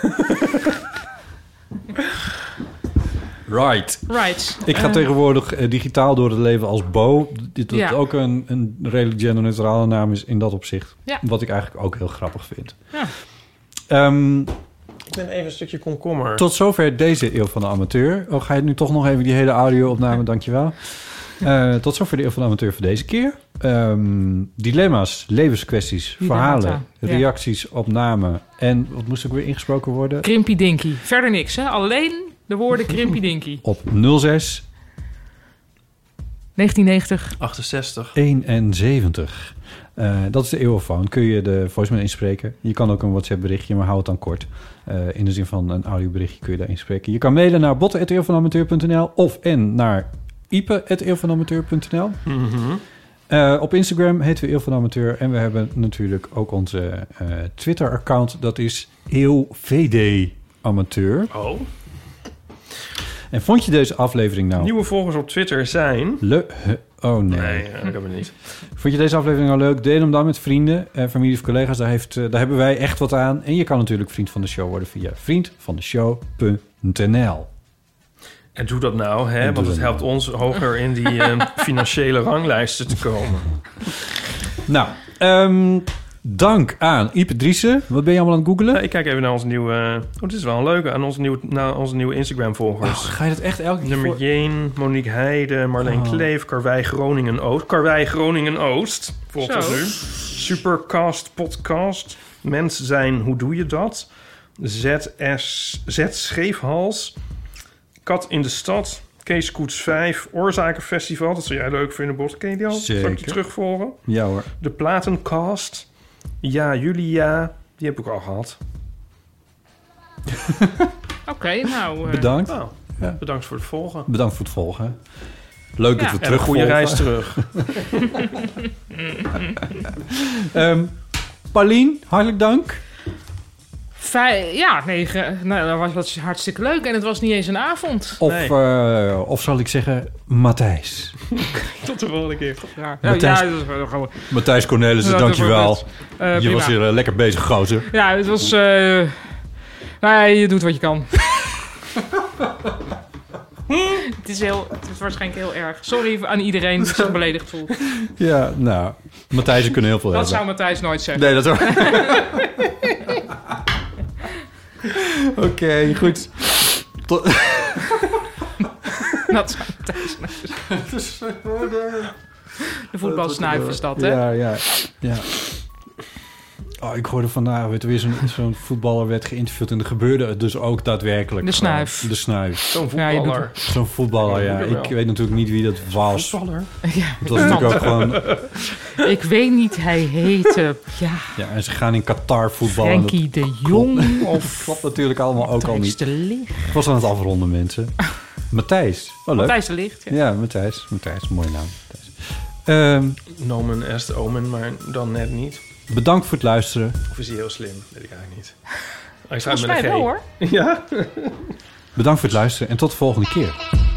Right. Right. Ik ga uh, tegenwoordig uh, digitaal door het leven als Bo. Dit dat Ja. ook een, een redelijk genderneutrale naam is in dat opzicht. Ja. Wat ik eigenlijk ook heel grappig vind. Ja. Um, Ik ben even een stukje komkommer. Tot zover deze Eeuw van de Amateur. Oh, ga je nu toch nog even die hele audio-opname? Dankjewel. Uh, tot zover de Eeuw van de Amateur voor deze keer. Um, dilemma's, levenskwesties, Dilemmata, verhalen, ja. reacties op namen. En wat moest ook weer ingesproken worden? Krimpy Dinky. Verder niks, hè? Alleen de woorden Krimpy Dinky. Op nul zes negentien negentig achtenzestig eenenzeventig. Uh, dat is de eeuwofoon. Kun je de voicemail inspreken. Je kan ook een WhatsApp berichtje, maar hou het dan kort. Uh, in de zin van een audioberichtje kun je daar inspreken. Je kan mailen naar botten at eeuwvanamateur punt n l of en naar ipe at eeuwvanamateur punt n l. Mm-hmm. Uh, op Instagram heten we Eeuw van Amateur. En we hebben natuurlijk ook onze uh, Twitter-account. Dat is Eeuw V D Amateur. Oh. En vond je deze aflevering nou... Nieuwe volgers op Twitter zijn... Le... Oh nee. Nee, ja, dat kan het niet. Vond je deze aflevering nou leuk? Deel hem dan met vrienden, uh, familie of collega's. Daar, heeft, uh, daar hebben wij echt wat aan. En je kan natuurlijk vriend van de show worden via vriend van de show punt n l. En doe dat nou, hè? En Want het doe helpt dat ons hoger in die uh, financiële ranglijsten te komen. Nou, um, dank aan Ipe Driessen. Wat ben je allemaal aan het googelen? Ja, ik kijk even naar onze nieuwe... Oh, dit is wel een leuke. Aan onze nieuwe, naar onze nieuwe Instagram-volgers. Oh, ga je dat echt elke keer Nummer voor... Jeen, Monique Heijden, Marleen Oh. Kleef, Karwei Groningen-Oost. Karwei Groningen-Oost, volgt ons Zo. nu. Supercast Podcast. Mens zijn, hoe doe je dat? Z S Z Scheefhals. Kat in de stad. Kees Koets vijf. Oorzakenfestival. Dat zou jij leuk vinden, Bot. Ken je die al? Zal ik die Zeker. terugvolgen? Ja hoor. De Platencast. Ja, Julia. Die heb ik al gehad. Oké, okay, nou... Uh, Bedankt. Nou, Ja. bedankt voor het volgen. Bedankt voor het volgen. Leuk Ja. dat we En een terug goede reis terug. um, Paulien, hartelijk dank. vij- ja, nee, ge- nou, dat was, was hartstikke leuk. En het was niet eens een avond. Of, Nee. uh, of zal ik zeggen, Matthijs. Tot de volgende keer. Ja, Matthijs- ja, dat is wel gewoon... Matthijs Cornelissen, Ja, dankjewel. bijvoorbeeld. Uh, Je prima. was weer uh, lekker bezig, gozer. Ja, het was... Uh, nou ja, je doet wat je kan. Het is, heel, het is waarschijnlijk heel erg. Sorry aan iedereen die zich beledigd voelt. Ja, nou, Matthijs kunnen heel veel Dat hebben. zou Matthijs nooit zeggen. Nee, dat hoor. Oké, okay, goed. Tot... Dat zou Matthijs nooit zeggen. De voetbalsnuif is dat, hè? Ja, ja, ja. Oh, ik hoorde vandaag, weet je, weer zo'n, zo'n voetballer werd geïnterviewd en er gebeurde het dus ook daadwerkelijk. De snuif. Gewoon, de snuif. Zo'n Ja, je voetballer. doet- Zo'n voetballer, ja. Ja, Ik weet natuurlijk niet wie dat was. Voetballer. Ja, Het was natuurlijk ook gewoon... ik weet niet, hij heette... Ja, Ja, en ze gaan in Qatar voetballen. Frenkie de Jong Of of... klopt natuurlijk allemaal ook al niet. Matthijs de Ligt. Ik was aan het afronden, mensen. Matthijs. Oh, leuk. Matthijs de Ligt, ja. Ja, Matthijs. Matthijs, mooie naam. Matthijs. Ehm, Nomen est omen, maar dan net niet. bedankt voor het luisteren. Of is hij heel slim? Weet ik eigenlijk niet. Hij Volgens mij wel, hoor. Ja? Bedankt voor het luisteren en tot de volgende keer.